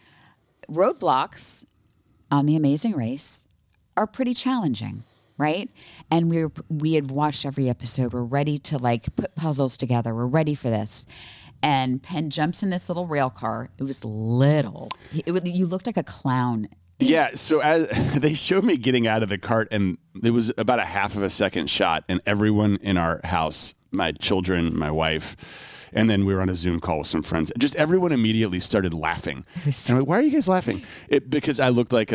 Roadblocks on The Amazing Race are pretty challenging, right? And we had watched every episode. We're ready to like put puzzles together. We're ready for this. And Penn jumps in this little rail car. It was little. You looked like a clown. Yeah, so as they showed me getting out of the cart, and it was about a half of a second shot, and everyone in our house, my children, my wife, and then we were on a Zoom call with some friends. Just everyone immediately started laughing. And I'm like, why are you guys laughing? Because I looked like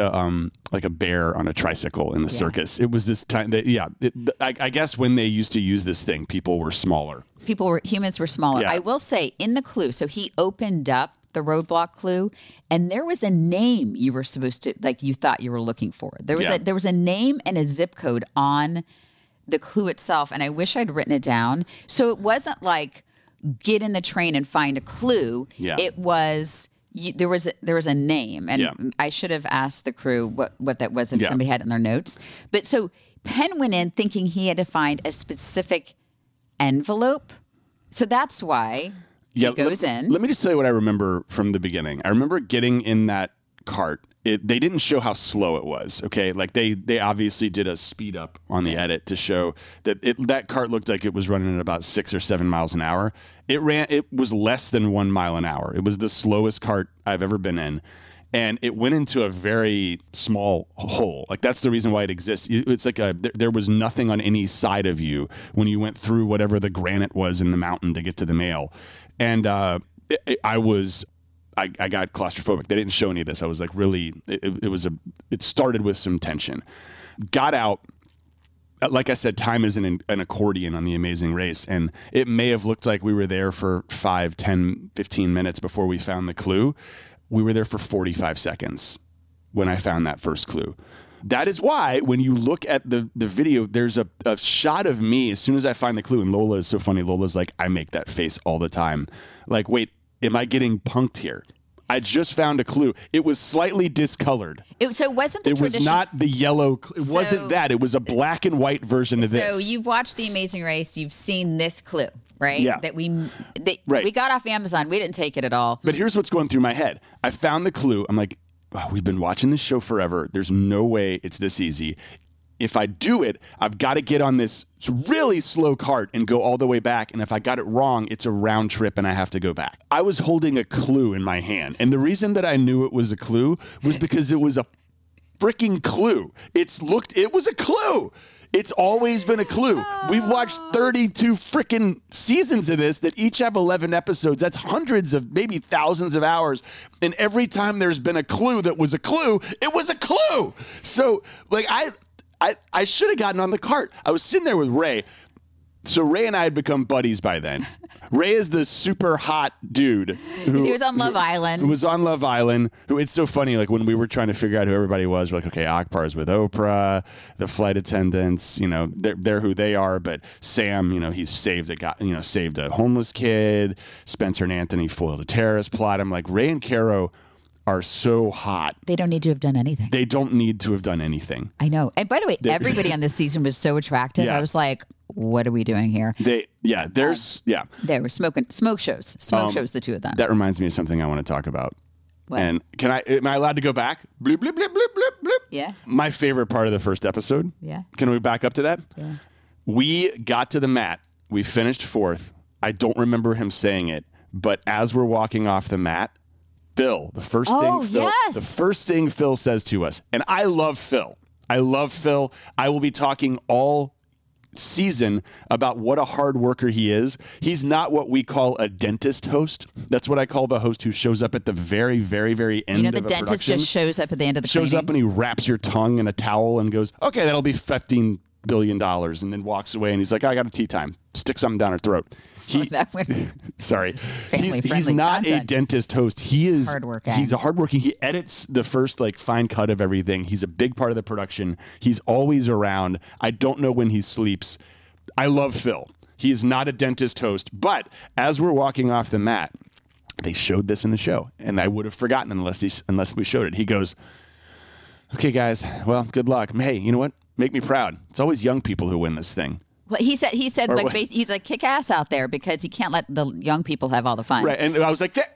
a bear on a tricycle in the circus. It was this time that, I guess when they used to use this thing, people were smaller. Humans were smaller. Yeah. I will say in the clue, so he opened up the roadblock clue, and there was a name you were supposed to, like, you thought you were looking for. There was a name and a zip code on the clue itself, and I wish I'd written it down. So it wasn't like get in the train and find a clue. Yeah. It was there was a name, and I should have asked the crew what that was if somebody had it in their notes. But so Penn went in thinking he had to find a specific envelope, so that's why he goes in. Let me just tell you what I remember from the beginning. I remember getting in that cart. They didn't show how slow it was, okay? Like, they obviously did a speed up on the edit to show that that cart looked like it was running at about 6 or 7 miles an hour. It was less than 1 mile an hour. It was the slowest cart I've ever been in. And it went into a very small hole. Like, that's the reason why it exists. It's like there was nothing on any side of you when you went through whatever the granite was in the mountain to get to the mail. And I got claustrophobic. They didn't show any of this. I was like, really, it started with some tension. Got out. Like I said, time is an accordion on The Amazing Race. And it may have looked like we were there for 5, 10, 15 minutes before we found the clue. We were there for 45 seconds when I found that first clue. That is why when you look at the video, there's a shot of me as soon as I find the clue. And Lola is so funny. Lola's like, I make that face all the time. Like, wait, am I getting punked here? I just found a clue. It was slightly discolored. So it wasn't the It was not the yellow. It wasn't that. It was a black and white version of this. So you've watched The Amazing Race. You've seen this clue, right? Yeah. We got off Amazon. We didn't take it at all. But here's what's going through my head. I found the clue. I'm like, oh, we've been watching this show forever. There's no way it's this easy. If I do it, I've got to get on this really slow cart and go all the way back. And if I got it wrong, it's a round trip and I have to go back. I was holding a clue in my hand. And the reason that I knew it was a clue was because it was a freaking clue. It was a clue. It's always been a clue. We've watched 32 freaking seasons of this that each have 11 episodes. That's hundreds of, maybe thousands of hours. And every time there's been a clue that was a clue, it was a clue. So, like, I should have gotten on the cart. I was sitting there with Ray. So Ray and I had become buddies by then. Ray is the super hot dude. He was on Love Island. Who was on Love Island. Who, it's so funny, like when we were trying to figure out who everybody was, we're like, okay, Akbar's with Oprah, the flight attendants, they're who they are. But Sam, he's saved a homeless kid. Spencer and Anthony foiled a terrorist plot. I'm like, Ray and Caro are so hot. They don't need to have done anything. They don't need to have done anything. I know. And by the way, everybody on this season was so attractive. Yeah. I was like, what are we doing here? They were smoke shows, the two of them. That reminds me of something I want to talk about. What? And am I allowed to go back? Bloop, bloop, bloop, bloop, bloop, bloop. Yeah. My favorite part of the first episode. Yeah. Can we back up to that? Yeah. We got to the mat. We finished fourth. I don't remember him saying it, but as we're walking off the mat, Phil, the first thing Phil says to us, and I love Phil. I will be talking all season about what a hard worker he is. He's not what we call a dentist host. That's what I call the host who shows up at the very, very, very end of a production. The dentist just shows up at the end of the cleaning. Shows up and he wraps your tongue in a towel and goes, okay, that'll be $15 billion, and then walks away and he's like, I got a tea time. Stick something down her throat. Sorry. He's not content. A dentist host. He's hardworking. He's a hardworking. He edits the first fine cut of everything. He's a big part of the production. He's always around. I don't know when he sleeps. I love Phil. He is not a dentist host. But as we're walking off the mat, they showed this in the show, and I would have forgotten unless we showed it. He goes, "Okay, guys. Well, good luck. Hey, you know what? Make me proud. It's always young people who win this thing." Well, he said, he's like, kick ass out there because you can't let the young people have all the fun. Right. And I was like,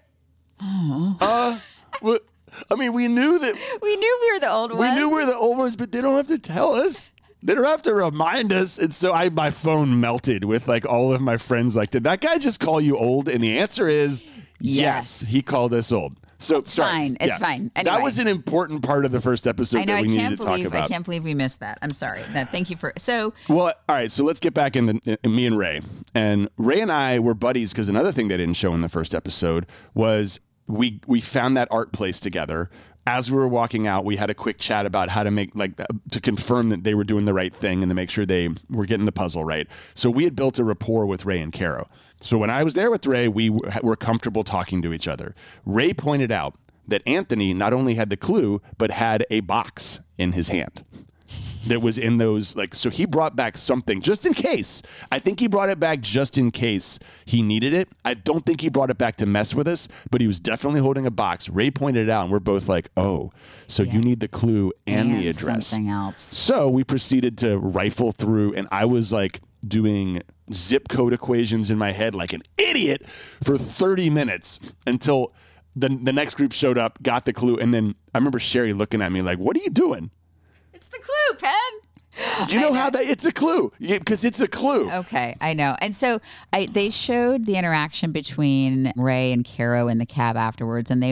I mean, we knew we were the old ones. We knew we were the old ones, but they don't have to tell us. They don't have to remind us. And so my phone melted with all of my friends. Like, did that guy just call you old? And the answer is yes. He called us old. So it's fine. It's fine. Anyway. That was an important part of the first episode that we needed to talk about. I can't believe we missed that. I'm sorry. Thank you for Well, all right. So let's get back in me and Ray. And Ray and I were buddies because another thing they didn't show in the first episode was we found that art place together. As we were walking out, we had a quick chat about how to make to confirm that they were doing the right thing and to make sure they were getting the puzzle right. So we had built a rapport with Ray and Caro. So when I was there with Ray, we were comfortable talking to each other. Ray pointed out that Anthony not only had the clue, but had a box in his hand that was in those, like, so he brought back something just in case. I think he brought it back just in case he needed it. I don't think he brought it back to mess with us, but he was definitely holding a box. Ray pointed it out, and we're both like, oh, so you need the clue and the address. Something else. So we proceeded to rifle through, and I was like doing zip code equations in my head like an idiot for 30 minutes until the next group showed up, got the clue, and then I remember Sherry looking at me like, what are you doing? It's the clue, Penn. You know how that it's a clue because it's a clue. Okay, I know. And so they showed the interaction between Ray and Caro in the cab afterwards, and it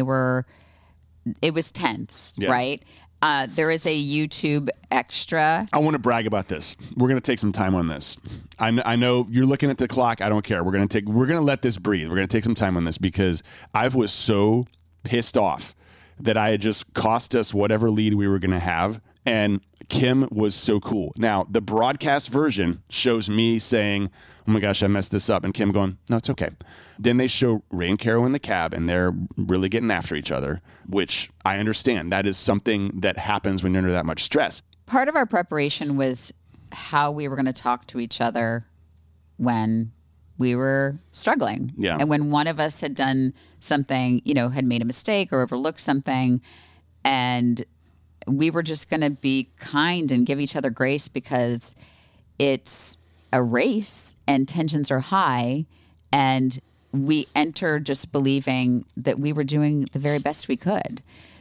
was tense, right? There is a YouTube extra. I want to brag about this. We're going to take some time on this. I know you're looking at the clock. I don't care. We're going to let this breathe. We're going to take some time on this because I was so pissed off that I had just cost us whatever lead we were going to have. And Kim was so cool. Now, the broadcast version shows me saying, oh my gosh, I messed this up. And Kim going, no, it's okay. Then they show Ray and Caro in the cab, and they're really getting after each other, which I understand. That is something that happens when you're under that much stress. Part of our preparation was how we were going to talk to each other when we were struggling. Yeah. And when one of us had done something, had made a mistake or overlooked something, and we were just going to be kind and give each other grace because it's a race and tensions are high. And we entered just believing that we were doing the very best we could.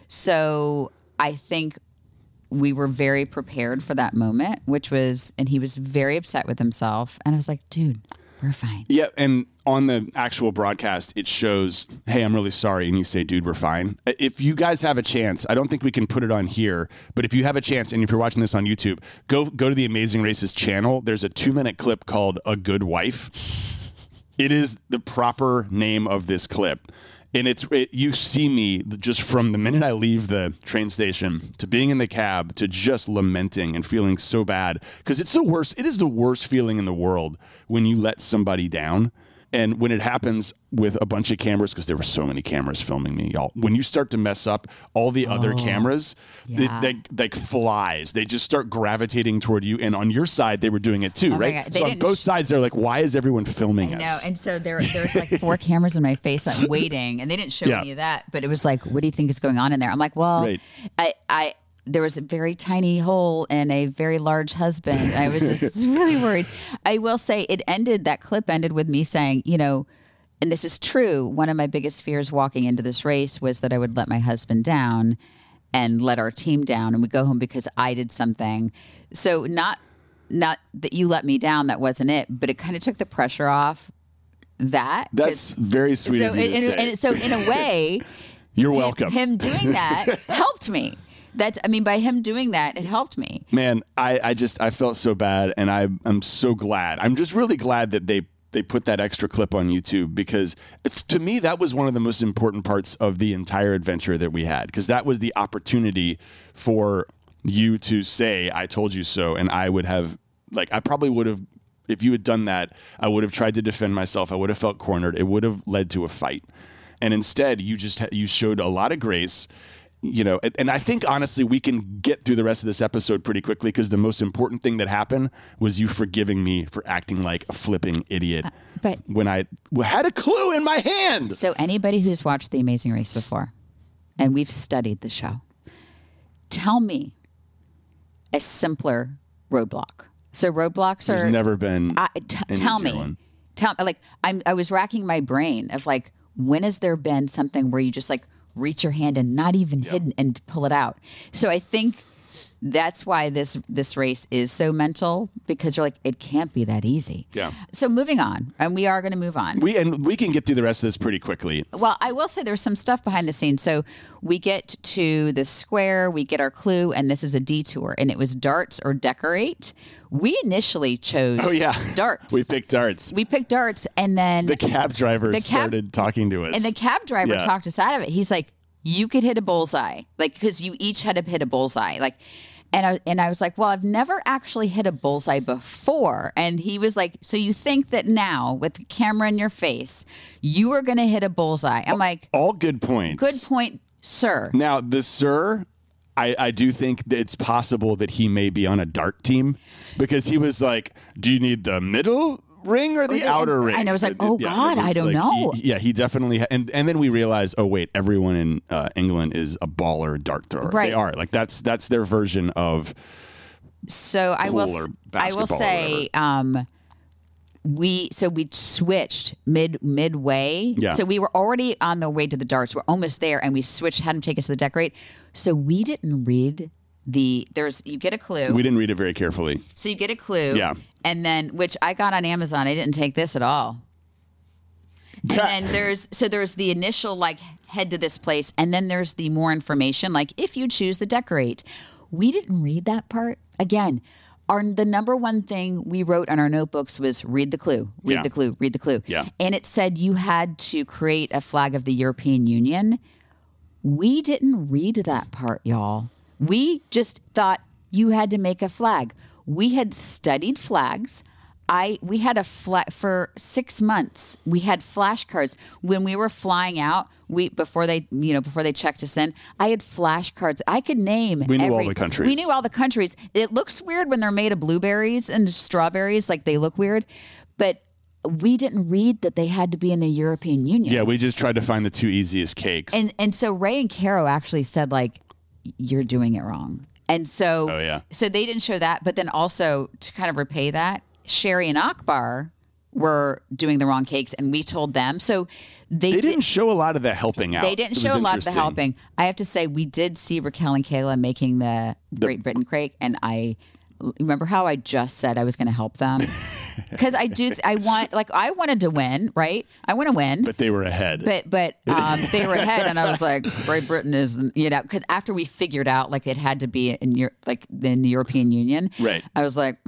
So I think we were very prepared for that moment, and he was very upset with himself. And I was like, dude, we're fine. Yeah, and on the actual broadcast, it shows, hey, I'm really sorry. And you say, dude, we're fine. If you guys have a chance, I don't think we can put it on here, but if you have a chance, and if you're watching this on YouTube, go to the Amazing Races channel. There's a 2-minute clip called A Good Wife. It is the proper name of this clip. And you see me just from the minute I leave the train station to being in the cab to just lamenting and feeling so bad because it's the worst. It is the worst feeling in the world when you let somebody down. And when it happens with a bunch of cameras, because there were so many cameras filming me, y'all, when you start to mess up all the other cameras, they like flies. They just start gravitating toward you. And on your side, they were doing it too, right? So on both sides, they're like, why is everyone filming us? I know. And so there's like 4 cameras in my face. I'm waiting. And they didn't show any of that. But it was like, what do you think is going on in there? I'm like, well, there was a very tiny hole and a very large husband. And I was just really worried. I will say that clip ended with me saying, and this is true, one of my biggest fears walking into this race was that I would let my husband down and let our team down and we go home because I did something. So not that you let me down, that wasn't it, but it kind of took the pressure off that. That's very sweet of you to say. And so in a way, you're welcome. Him doing that helped me. By him doing that, it helped me. Man, I felt so bad, and I'm so glad. I'm just really glad that they put that extra clip on YouTube because to me, that was one of the most important parts of the entire adventure that we had because that was the opportunity for you to say, I told you so, and I probably would have, if you had done that, I would have tried to defend myself. I would have felt cornered. It would have led to a fight. And instead, you showed a lot of grace. And I think, honestly, we can get through the rest of this episode pretty quickly because the most important thing that happened was you forgiving me for acting like a flipping idiot when I had a clue in my hand. So anybody who's watched The Amazing Race before, and we've studied the show, tell me a simpler roadblock. So roadblocks There's never been tell me. One. I was racking my brain of like, when has there been something where you just like reach your hand and not even hidden and pull it out? So I think that's why this race is so mental because you're like, it can't be that easy. Yeah. So moving on, and we are going to move on. We can get through the rest of this pretty quickly. Well, I will say there's some stuff behind the scenes. So we get to the square, we get our clue, and this is a detour, and it was darts or decorate. We initially chose darts. We picked darts. And then the cab driver started talking to us. And the cab driver talked us out of it. He's like, you could hit a bullseye, like, because you each had to hit a bullseye, like, And I was like, well, I've never actually hit a bullseye before. And he was like, so you think that now with the camera in your face, you are going to hit a bullseye? I'm like, all good points. Good point, sir. Now, the sir, I do think that it's possible that he may be on a dart team because he was like, do you need the middle ring or the outer ring? And I was like, oh, God, I don't like, know. He definitely. And then we realized, oh, wait, everyone in England is a baller dart thrower. Right. They are. Like, that's their version of. So I will say, we switched midway. Yeah. So we were already on the way to the darts. We're almost there, and we switched, had him take us to the decorate. So we didn't read you get a clue. We didn't read it very carefully. So you get a clue. Yeah. And then, which I got on Amazon. I didn't take this at all. And then there's the initial, like, head to this place. And then there's the more information, like, if you choose the decorate. We didn't read that part. Again, the number one thing we wrote on our notebooks was read the clue, read the clue, read the clue. Yeah. And it said you had to create a flag of the European Union. We didn't read that part, y'all. We just thought you had to make a flag. We had studied flags. We had a flag for 6 months. We had flashcards when we were flying out. Before they checked us in, I had flashcards. I could name. We knew all the countries. We knew all the countries. It looks weird when they're made of blueberries and strawberries, like they look weird, but we didn't read that they had to be in the European Union. Yeah, we just tried to find the two easiest cakes. And so Ray and Caro actually said, like, you're doing it wrong. And so, so they didn't show that. But then also to kind of repay that, Sherry and Akbar were doing the wrong cakes, and we told them. So they didn't show a lot of the helping out. They didn't show a lot of the helping. I have to say, we did see Raquel and Kayla making the Great Britain cake, and I remember how I just said I was going to help them. Because I wanted to win, right? I want to win. But they were ahead. But they were ahead, and I was like, Great Britain is, because after we figured out, like, it had to be in the European Union. Right. I was like,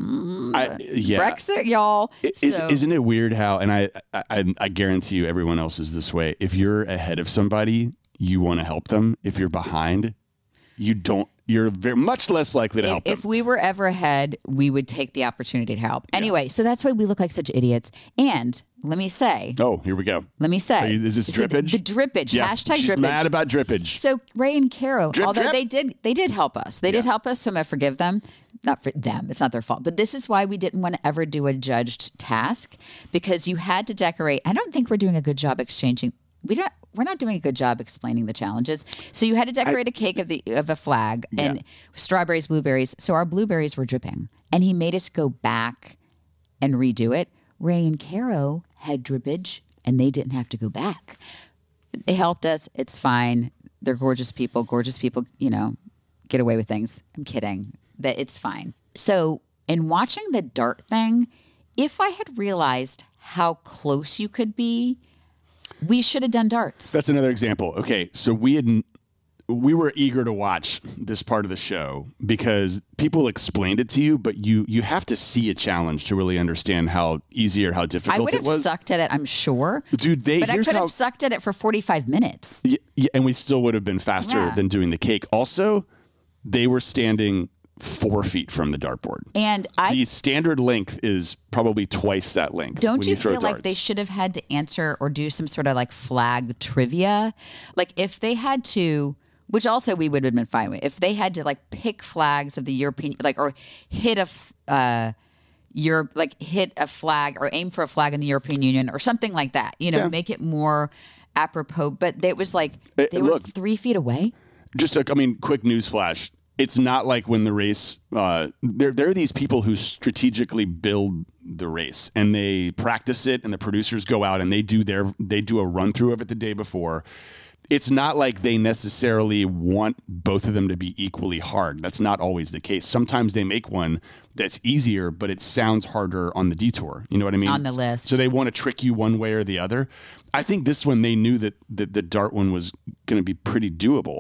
Brexit, y'all. Isn't it weird how, and I guarantee you everyone else is this way, if you're ahead of somebody, you want to help them. If you're behind, you don't. You're very much less likely to help them. If we were ever ahead, we would take the opportunity to help. Anyway, so that's why we look like such idiots. And let me say. Oh, here we go. Let me say. Is this drippage? The drippage. Yeah, Hashtag she's drippage. Mad about drippage. So Ray and Caro, although drip. they did help us. They did help us, so I'm going to forgive them. Not for them. It's not their fault. But this is why we didn't want to ever do a judged task, because you had to decorate. I don't think we're doing a good job exchanging. We're not doing a good job explaining the challenges. So you had to decorate a cake of a flag and strawberries, blueberries. So our blueberries were dripping, and he made us go back and redo it. Ray and Caro had drippage, and they didn't have to go back. They helped us. It's fine. They're gorgeous people. Gorgeous people, get away with things. I'm kidding. That it's fine. So in watching the dart thing, if I had realized how close you could be, we should have done darts. That's another example. Okay, so we were eager to watch this part of the show because people explained it to you, but you have to see a challenge to really understand how easy or how difficult it was. I would have sucked at it, I'm sure. Dude, but I could have sucked at it for 45 minutes. Yeah, and we still would have been faster than doing the cake. Also, they were standing 4 feet from the dartboard. And the standard length is probably twice that length. Don't you feel darts. like they should have had to answer or do some sort of like flag trivia? Like if they had to, which also we would have been fine with, if they had to like pick flags of the European, like, or hit a hit a flag or aim for a flag in the European Union or something like that, make it more apropos. But it was like they were 3 feet away. Quick news flash. It's not like when the race, there are these people who strategically build the race and they practice it, and the producers go out and they do a run through of it the day before. It's not like they necessarily want both of them to be equally hard. That's not always the case. Sometimes they make one that's easier, but it sounds harder on the detour. You know what I mean? On the list. So they want to trick you one way or the other. I think this one, they knew that the dart one was going to be pretty doable.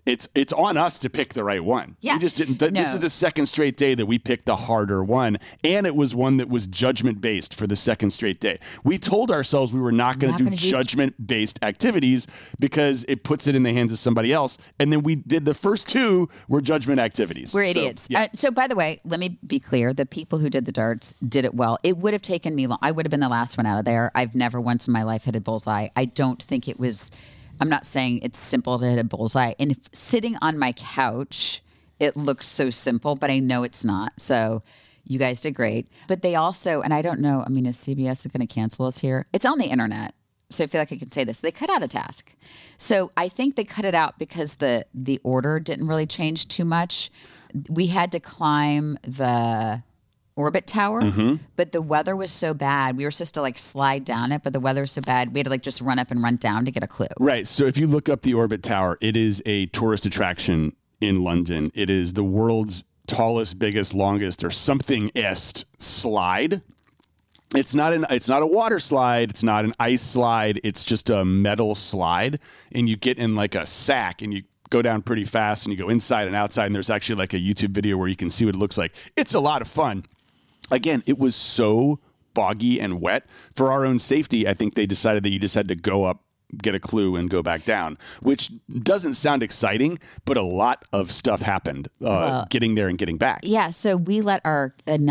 it's on us to pick the right one. Yeah. We just didn't. No. This is the second straight day that we picked the harder one, and it was one that was judgment-based for the second straight day. We told ourselves we were not going to do judgment-based activities because it puts it in the hands of somebody else, and then we did the first two were judgment activities. We're idiots. Yeah. So, by the way, let me be clear. The people who did the darts did it well. It would have taken me long. I would have been the last one out of there. I've never once in my life hit a bullseye. I don't think it was... I'm not saying it's simple to hit a bullseye. And if sitting on my couch, it looks so simple, but I know it's not. So you guys did great. But they also, and I don't know, I mean, is CBS going to cancel us here? It's on the internet. So I feel like I can say this. They cut out a task. So I think they cut it out because the order didn't really change too much. We had to climb the orbit tower, but the weather was so bad. We were supposed to like slide down it, but the weather was so bad. We had to like just run up and run down to get a clue. Right. So if you look up the orbit tower, it is a tourist attraction in London. It is the world's tallest, biggest, longest, or something-est slide. It's not a water slide. It's not an ice slide. It's just a metal slide, and you get in like a sack, and you go down pretty fast, and you go inside and outside, and there's actually like a YouTube video where you can see what it looks like. It's a lot of fun. Again, it was so boggy and wet. For our own safety, I think they decided that you just had to go up, get a clue, and go back down, which doesn't sound exciting, but a lot of stuff happened getting there and getting back. Yeah, so we let our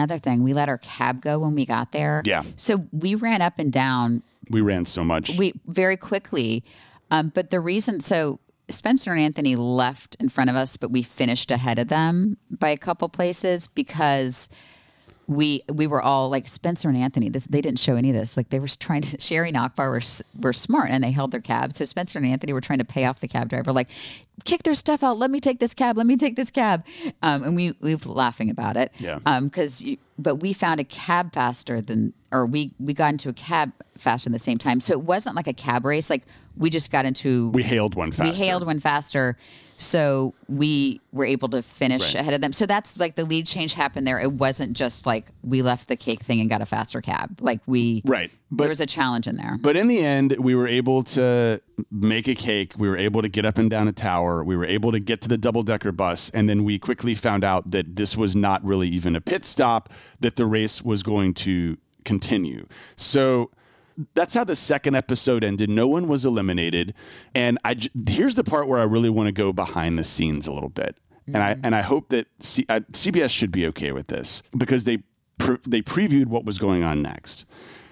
cab go when we got there. Yeah. So we ran up and down. We ran so much. We very quickly. But the reason, so Spencer and Anthony left in front of us, but we finished ahead of them by a couple places because we were all like Spencer and Anthony. They didn't show any of this. Like they were trying to. Sherry and Akbar were smart and they held their cab. So Spencer and Anthony were trying to pay off the cab driver. Like, kick their stuff out. Let me take this cab. Let me take this cab. And we were laughing about it. Yeah. But we found a cab faster than, or we got into a cab faster than the same time. So it wasn't like a cab race. Like we just got into. We hailed one faster. So we were able to finish ahead of them. So that's like the lead change happened there. It wasn't just like we left the cake thing and got a faster cab. Like there was a challenge in there. But in the end, we were able to make a cake. We were able to get up and down a tower. We were able to get to the double-decker bus. And then we quickly found out that this was not really even a pit stop, that the race was going to continue. So that's how the second episode ended. No one was eliminated. And here's the part where I really want to go behind the scenes a little bit. And I hope that CBS should be okay with this because they previewed what was going on next.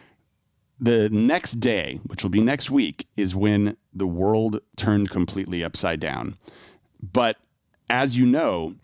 The next day, which will be next week, is when the world turned completely upside down. But as you know,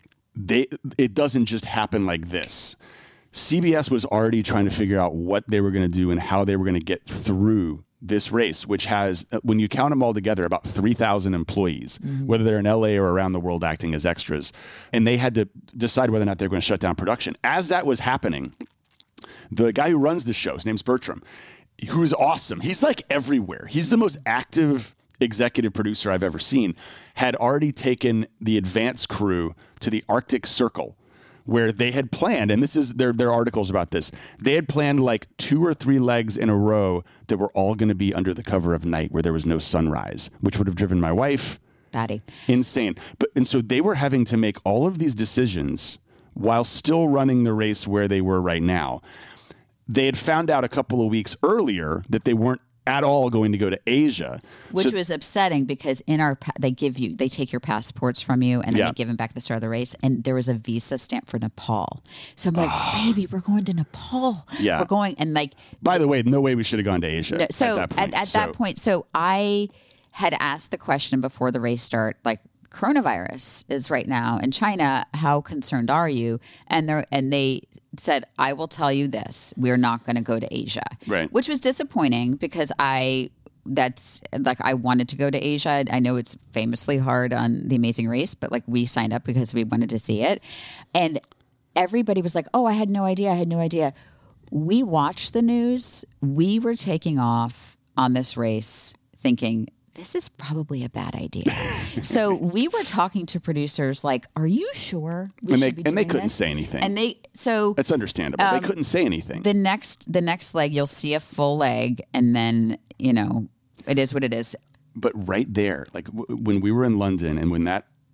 it doesn't just happen like this. CBS was already trying to figure out what they were going to do and how they were going to get through this race, which has, when you count them all together, about 3,000 employees, whether they're in LA or around the world acting as extras. And they had to decide whether or not they're going to shut down production. As that was happening, the guy who runs the show, his name's Bertram, who is awesome. He's like everywhere. He's the most active executive producer I've ever seen, had already taken the advance crew to the Arctic Circle, where they had planned, and this is their articles about this, they had planned like 2 or 3 legs in a row that were all going to be under the cover of night where there was no sunrise, which would have driven my wife batty insane. And so they were having to make all of these decisions while still running the race where they were right now. They had found out a couple of weeks earlier that they weren't at all going to go to Asia, which was upsetting because they take your passports from you and then they give them back at the start of the race, and there was a visa stamp for Nepal. So I'm like, baby, we're going to Nepal. Yeah, we're going, and like, by the way, no way we should have gone to Asia. No, so at that point, so I had asked the question before the race start, like, coronavirus is right now in China. How concerned are you? And they said, I will tell you this, we're not going to go to Asia. Right. Which was disappointing because I wanted to go to Asia. I know it's famously hard on The Amazing Race, but like we signed up because we wanted to see it. And everybody was like, oh, I had no idea. We watched the news. We were taking off on this race thinking, this is probably a bad idea. So we were talking to producers like, are you sure we should be doing they couldn't this? say anything. That's understandable. They couldn't say anything. The next leg, you'll see a full leg, and then, it is what it is. But right there, like when we were in London and when that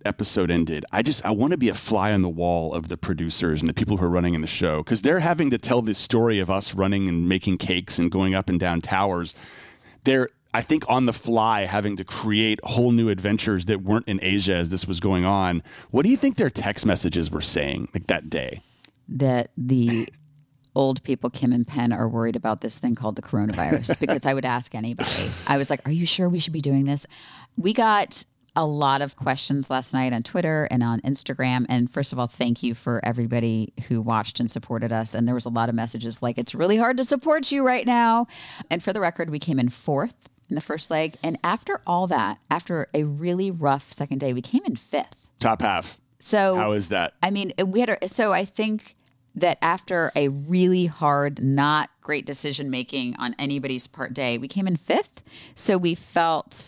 episode ended, I want to be a fly on the wall of the producers and the people who are running in the show, because they're having to tell this story of us running and making cakes and going up and down towers. They're, I think, on the fly having to create whole new adventures that weren't in Asia as this was going on. What do you think their text messages were saying like that day? That the old people, Kim and Penn, are worried about this thing called the coronavirus, because I would ask anybody. I was like, are you sure we should be doing this? We got a lot of questions last night on Twitter and on Instagram. And first of all, thank you for everybody who watched and supported us. And there was a lot of messages like, it's really hard to support you right now. And for the record, we came in 4th in the first leg. And after all that, after a really rough second day, we came in 5th. Top half. So how is that? I mean, so I think that after a really hard, not great decision making on anybody's part day, we came in 5th. So we felt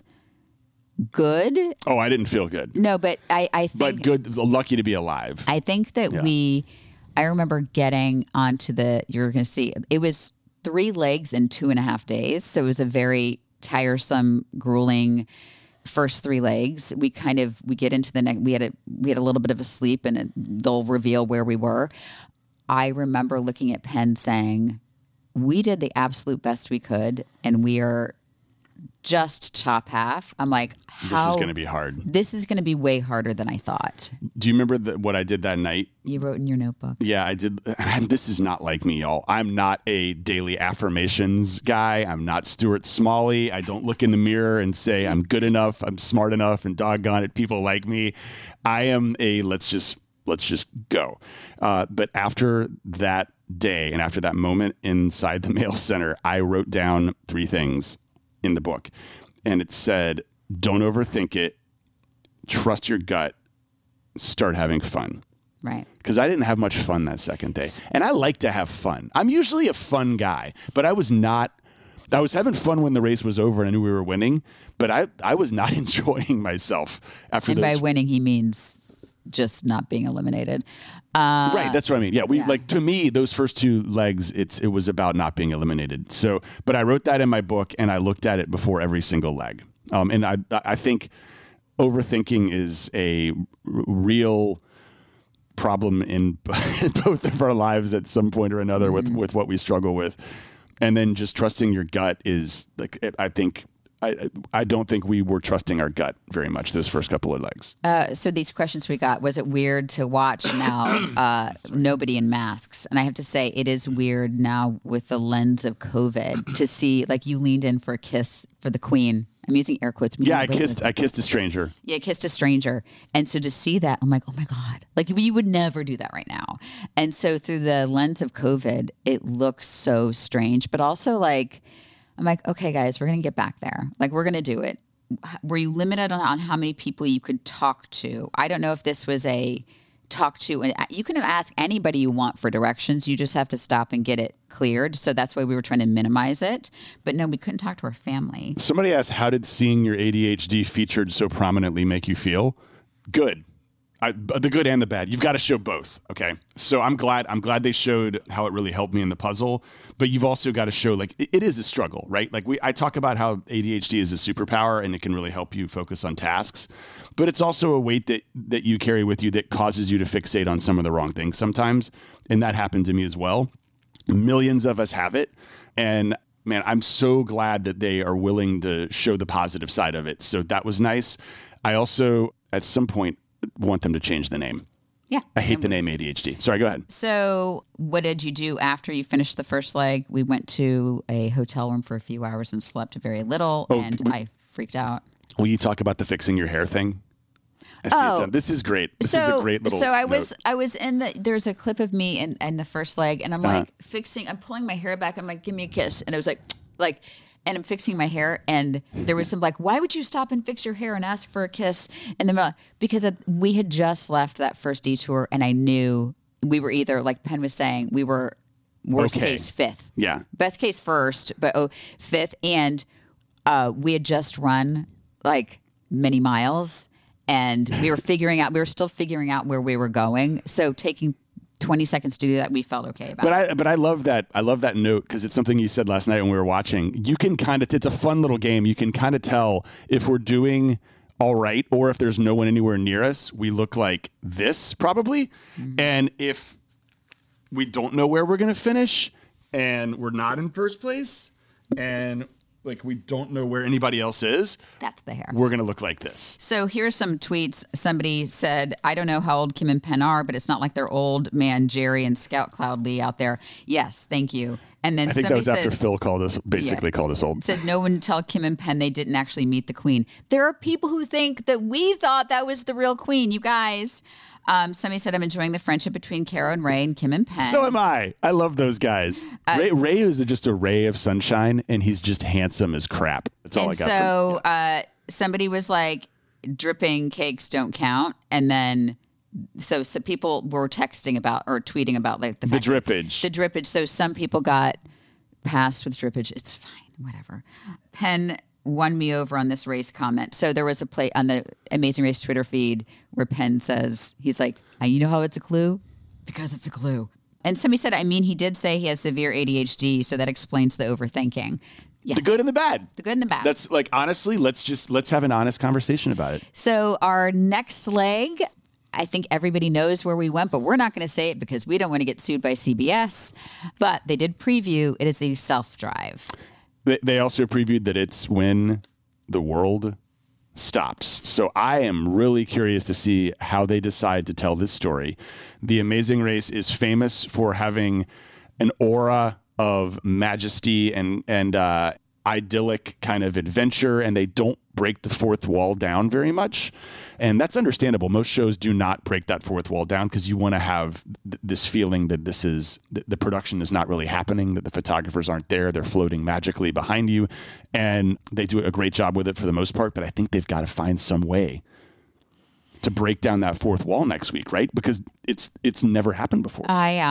good. Oh, I didn't feel good. No, but I think. But good, lucky to be alive. I think that I remember getting onto you're going to see, it was 3 legs in 2.5 days. So it was a very tiresome, grueling first 3 legs. We get into the next, we had a little bit of a sleep, and they'll reveal where we were. I remember looking at Penn saying, we did the absolute best we could, and we are just top half. I'm like, this is going to be hard. This is going to be way harder than I thought. Do you remember what I did that night? You wrote in your notebook. Yeah, I did. And this is not like me, y'all. I'm not a daily affirmations guy. I'm not Stuart Smalley. I don't look in the mirror and say I'm good enough, I'm smart enough, and doggone it, people like me. I am a let's just go. But after that day and after that moment inside the mail center, I wrote down 3 things in the book, and it said, don't overthink it, trust your gut, start having fun. Right. Because I didn't have much fun that second day, and I like to have fun. I'm usually a fun guy, but I was having fun when the race was over and I knew we were winning, but I was not enjoying myself after and by winning he means just not being eliminated. Right, that's what I mean. Yeah, to me, those first 2 legs, it was about not being eliminated. So, but I wrote that in my book, and I looked at it before every single leg. And I think overthinking is a real problem in both of our lives at some point or another with what we struggle with. And then just trusting your gut is like, I don't think we were trusting our gut very much those first couple of legs. So these questions we got, was it weird to watch now nobody in masks? And I have to say, it is weird now with the lens of COVID to see, like, you leaned in for a kiss for the Queen. I'm using air quotes. Yeah, I kissed a stranger. Yeah, kissed a stranger. And so to see that, I'm like, oh my God, like we would never do that right now. And so through the lens of COVID, it looks so strange, but also like, I'm like, okay, guys, we're going to get back there. Like, we're going to do it. Were you limited on how many people you could talk to? I don't know if this was a talk to. And you can ask anybody you want for directions. You just have to stop and get it cleared. So that's why we were trying to minimize it. But no, we couldn't talk to our family. Somebody asked, how did seeing your ADHD featured so prominently make you feel? Good. The good and the bad. You've got to show both. Okay. So I'm glad they showed how it really helped me in the puzzle, but you've also got to show like it is a struggle, right? Like I talk about how ADHD is a superpower and it can really help you focus on tasks, but it's also a weight that you carry with you that causes you to fixate on some of the wrong things sometimes. And that happened to me as well. Millions of us have it. And man, I'm so glad that they are willing to show the positive side of it. So that was nice. I also, at some point, want them to change the name. Yeah. I hate the name ADHD. Sorry, go ahead. So what did you do after you finished the first leg? We went to a hotel room for a few hours and slept very little, and I freaked out. Will you talk about the fixing your hair thing? This is great. This is a great little I was in there's a clip of me in the first leg, and I'm like I'm pulling my hair back, and I'm like, give me a kiss. And it was like, and I'm fixing my hair, and there was some like, why would you stop and fix your hair and ask for a kiss in the middle? Because we had just left that first detour, and I knew we were either, like Penn was saying, we were worst case 5th. Yeah. Best case 1st, but 5th. And we had just run like many miles, and we were still figuring out where we were going. So taking 20 seconds to do that, we felt okay about it. But I love that. I love that note because it's something you said last night when we were watching. You can it's a fun little game. You can kind of tell if we're doing all right. Or if there's no one anywhere near us, we look like this probably. Mm-hmm. And if we don't know where we're going to finish and we're not in first place and like we don't know where anybody else is, that's the hair. We're going to look like this. So here's some tweets. Somebody said, I don't know how old Kim and Penn are, but it's not like they're old man Jerry and Scout Cloud Lee out there. Yes, thank you. And then I think that was after Phil called us old. Said no one tell Kim and Penn they didn't actually meet the queen. There are people who think that we thought that was the real queen, you guys. Somebody said, I'm enjoying the friendship between Cara and Ray and Kim and Penn. So am I. I love those guys. Ray is just a ray of sunshine, and he's just handsome as crap. That's all I got. So somebody was like, dripping cakes don't count. And then so people were texting about or tweeting about like the drippage. The drippage. So some people got passed with drippage. It's fine. Whatever. Penn won me over on this race comment. So there was a play on the Amazing Race Twitter feed where Penn says, he's like, you know how it's a clue? Because it's a clue. And somebody said, he did say he has severe ADHD, so that explains the overthinking. Yes. The good and the bad. The good and the bad. That's like, honestly, let's have an honest conversation about it. So our next leg, I think everybody knows where we went, but we're not going to say it because we don't want to get sued by CBS. But they did preview it is a self-drive. They also previewed that it's when the world stops. So I am really curious to see how they decide to tell this story. The Amazing Race is famous for having an aura of majesty and idyllic kind of adventure, and they don't break the fourth wall down very much. And that's understandable. Most shows do not break that fourth wall down because you want to have this feeling that the production is not really happening, that the photographers aren't there. They're floating magically behind you. And they do a great job with it for the most part. But I think they've got to find some way to break down that fourth wall next week, right? Because it's never happened before.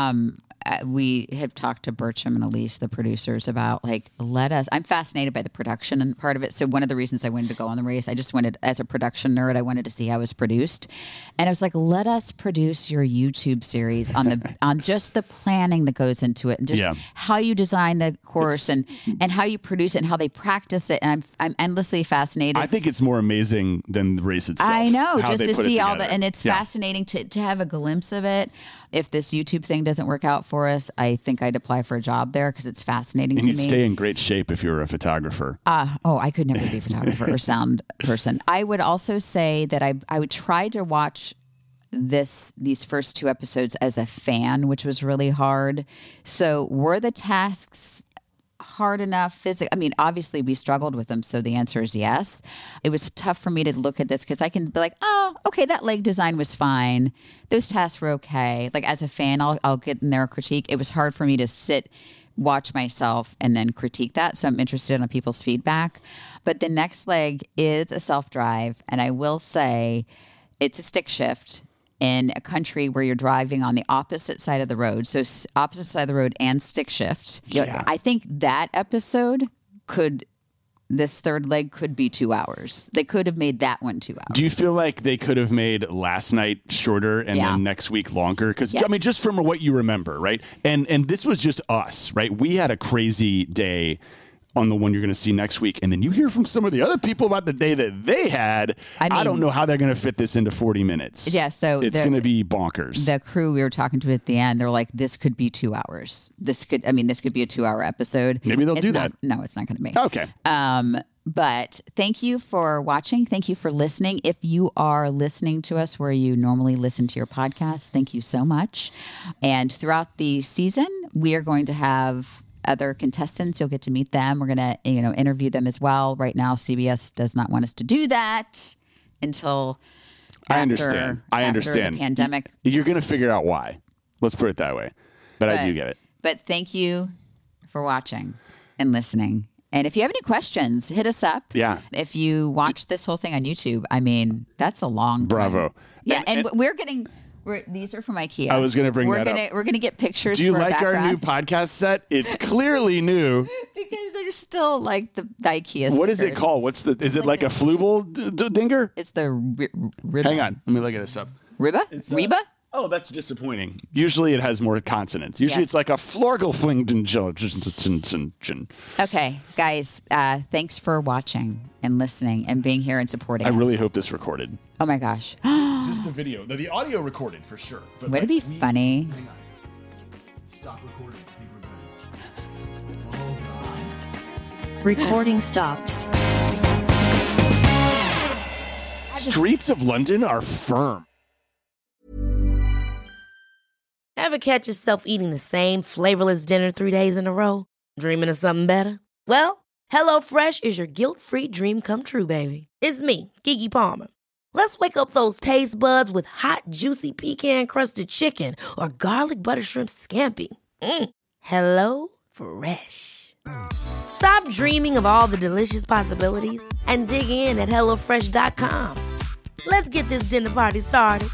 We have talked to Bertram and Elise, the producers, about I'm fascinated by the production and part of it. So one of the reasons I wanted to go on the race, I just wanted, as a production nerd, I wanted to see how it was produced. And I was like, let us produce your YouTube series on just the planning that goes into it and just how you design the course and how you produce it and how they practice it. And I'm endlessly fascinated. I think it's more amazing than the race itself. I know, just to see all the, and it's fascinating to have a glimpse of it. If this YouTube thing doesn't work out for us, I think I'd apply for a job there because it's fascinating to me. And you'd stay in great shape if you were a photographer. I could never be a photographer or sound person. I would also say that I would try to watch these first two episodes as a fan, which was really hard. So were the tasks hard enough physically? I mean, obviously we struggled with them, so the answer is yes. It was tough for me to look at this because I can be like, oh, okay, that leg design was fine. Those tasks were okay. Like as a fan, I'll get in their critique. It was hard for me to watch myself and then critique that. So I'm interested in people's feedback. But the next leg is a self-drive, and I will say it's a stick shift in a country where you're driving on the opposite side of the road. So opposite side of the road and stick shift. Yeah. I think that episode this third leg could be 2 hours. They could have made that one 2 hours. Do you feel like they could have made last night shorter and then next week longer? Because, I mean, just from what you remember, right? And this was just us, right? We had a crazy day on the one you're going to see next week. And then you hear from some of the other people about the day that they had. I don't know how they're going to fit this into 40 minutes. Yeah, so it's going to be bonkers. The crew we were talking to at the end, they're like, this could be 2 hours. This could be a 2-hour episode. Maybe they'll do that. No, it's not going to be. Okay. But thank you for watching. Thank you for listening. If you are listening to us where you normally listen to your podcast, thank you so much. And throughout the season, we are going to have other contestants. You'll get to meet them. We're going to, interview them as well. Right now, CBS does not want us to do that until I understand the pandemic. You're going to figure out why. Let's put it that way. But I do get it. But thank you for watching and listening. And if you have any questions, hit us up. Yeah. If you watch this whole thing on YouTube, I mean, that's a long Bravo. time. Yeah, and we're getting... these are from IKEA. I was going to bring that up. We're going to get pictures. Do you for like our new podcast set? It's clearly new. Because they're still like the IKEA stickers. What is it called? Is it like a Flubel dinger? It's the Ribba. Hang on. Let me look at this up. Ribba? Reba? Oh, that's disappointing. Usually it has more consonants. Usually it's like a florgelflingden. Okay, guys, thanks for watching and listening and being here and supporting us. I really hope this recorded. Oh my gosh. Just the video. The audio recorded for sure. But would it be funny? Hang on. Stop recording. Recording stopped. Streets of London are firm. Ever catch yourself eating the same flavorless dinner 3 days in a row? Dreaming of something better? Well, HelloFresh is your guilt-free dream come true, baby. It's me, Keke Palmer. Let's wake up those taste buds with hot, juicy pecan-crusted chicken or garlic butter shrimp scampi. HelloFresh. Stop dreaming of all the delicious possibilities and dig in at HelloFresh.com. Let's get this dinner party started.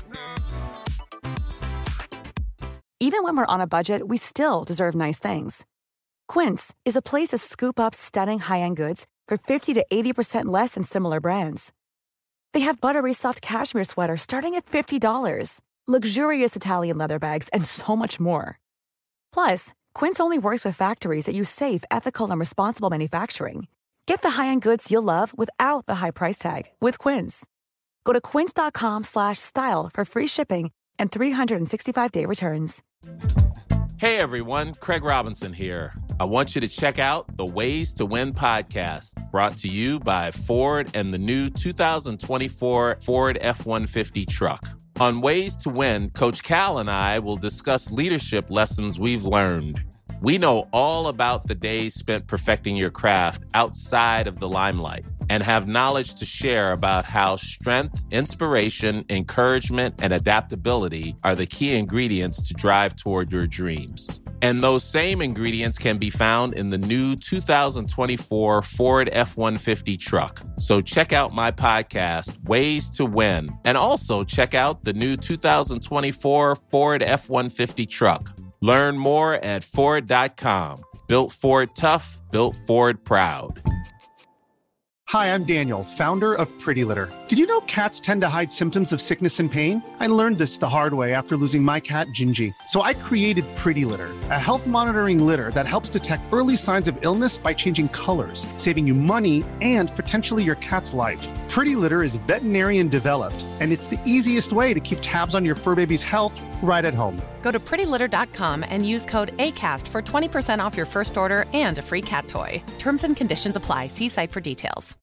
Even when we're on a budget, we still deserve nice things. Quince is a place to scoop up stunning high-end goods for 50 to 80% less than similar brands. They have buttery soft cashmere sweaters starting at $50, luxurious Italian leather bags, and so much more. Plus, Quince only works with factories that use safe, ethical, and responsible manufacturing. Get the high-end goods you'll love without the high price tag with Quince. Go to quince.com/style for free shipping and 365-day returns. Hey everyone, Craig Robinson here. I want you to check out the Ways to Win podcast, brought to you by Ford and the new 2024 Ford F-150 truck. On Ways to Win, Coach Cal and I will discuss leadership lessons we've learned. We know all about the days spent perfecting your craft outside of the limelight and have knowledge to share about how strength, inspiration, encouragement, and adaptability are the key ingredients to drive toward your dreams. And those same ingredients can be found in the new 2024 Ford F-150 truck. So check out my podcast, Ways to Win, and also check out the new 2024 Ford F-150 truck. Learn more at Ford.com. Built Ford tough, built Ford proud. Hi, I'm Daniel, founder of Pretty Litter. Did you know cats tend to hide symptoms of sickness and pain? I learned this the hard way after losing my cat, Gingy. So I created Pretty Litter, a health monitoring litter that helps detect early signs of illness by changing colors, saving you money and potentially your cat's life. Pretty Litter is veterinarian developed, and it's the easiest way to keep tabs on your fur baby's health right at home. Go to prettylitter.com and use code ACAST for 20% off your first order and a free cat toy. Terms and conditions apply. See site for details.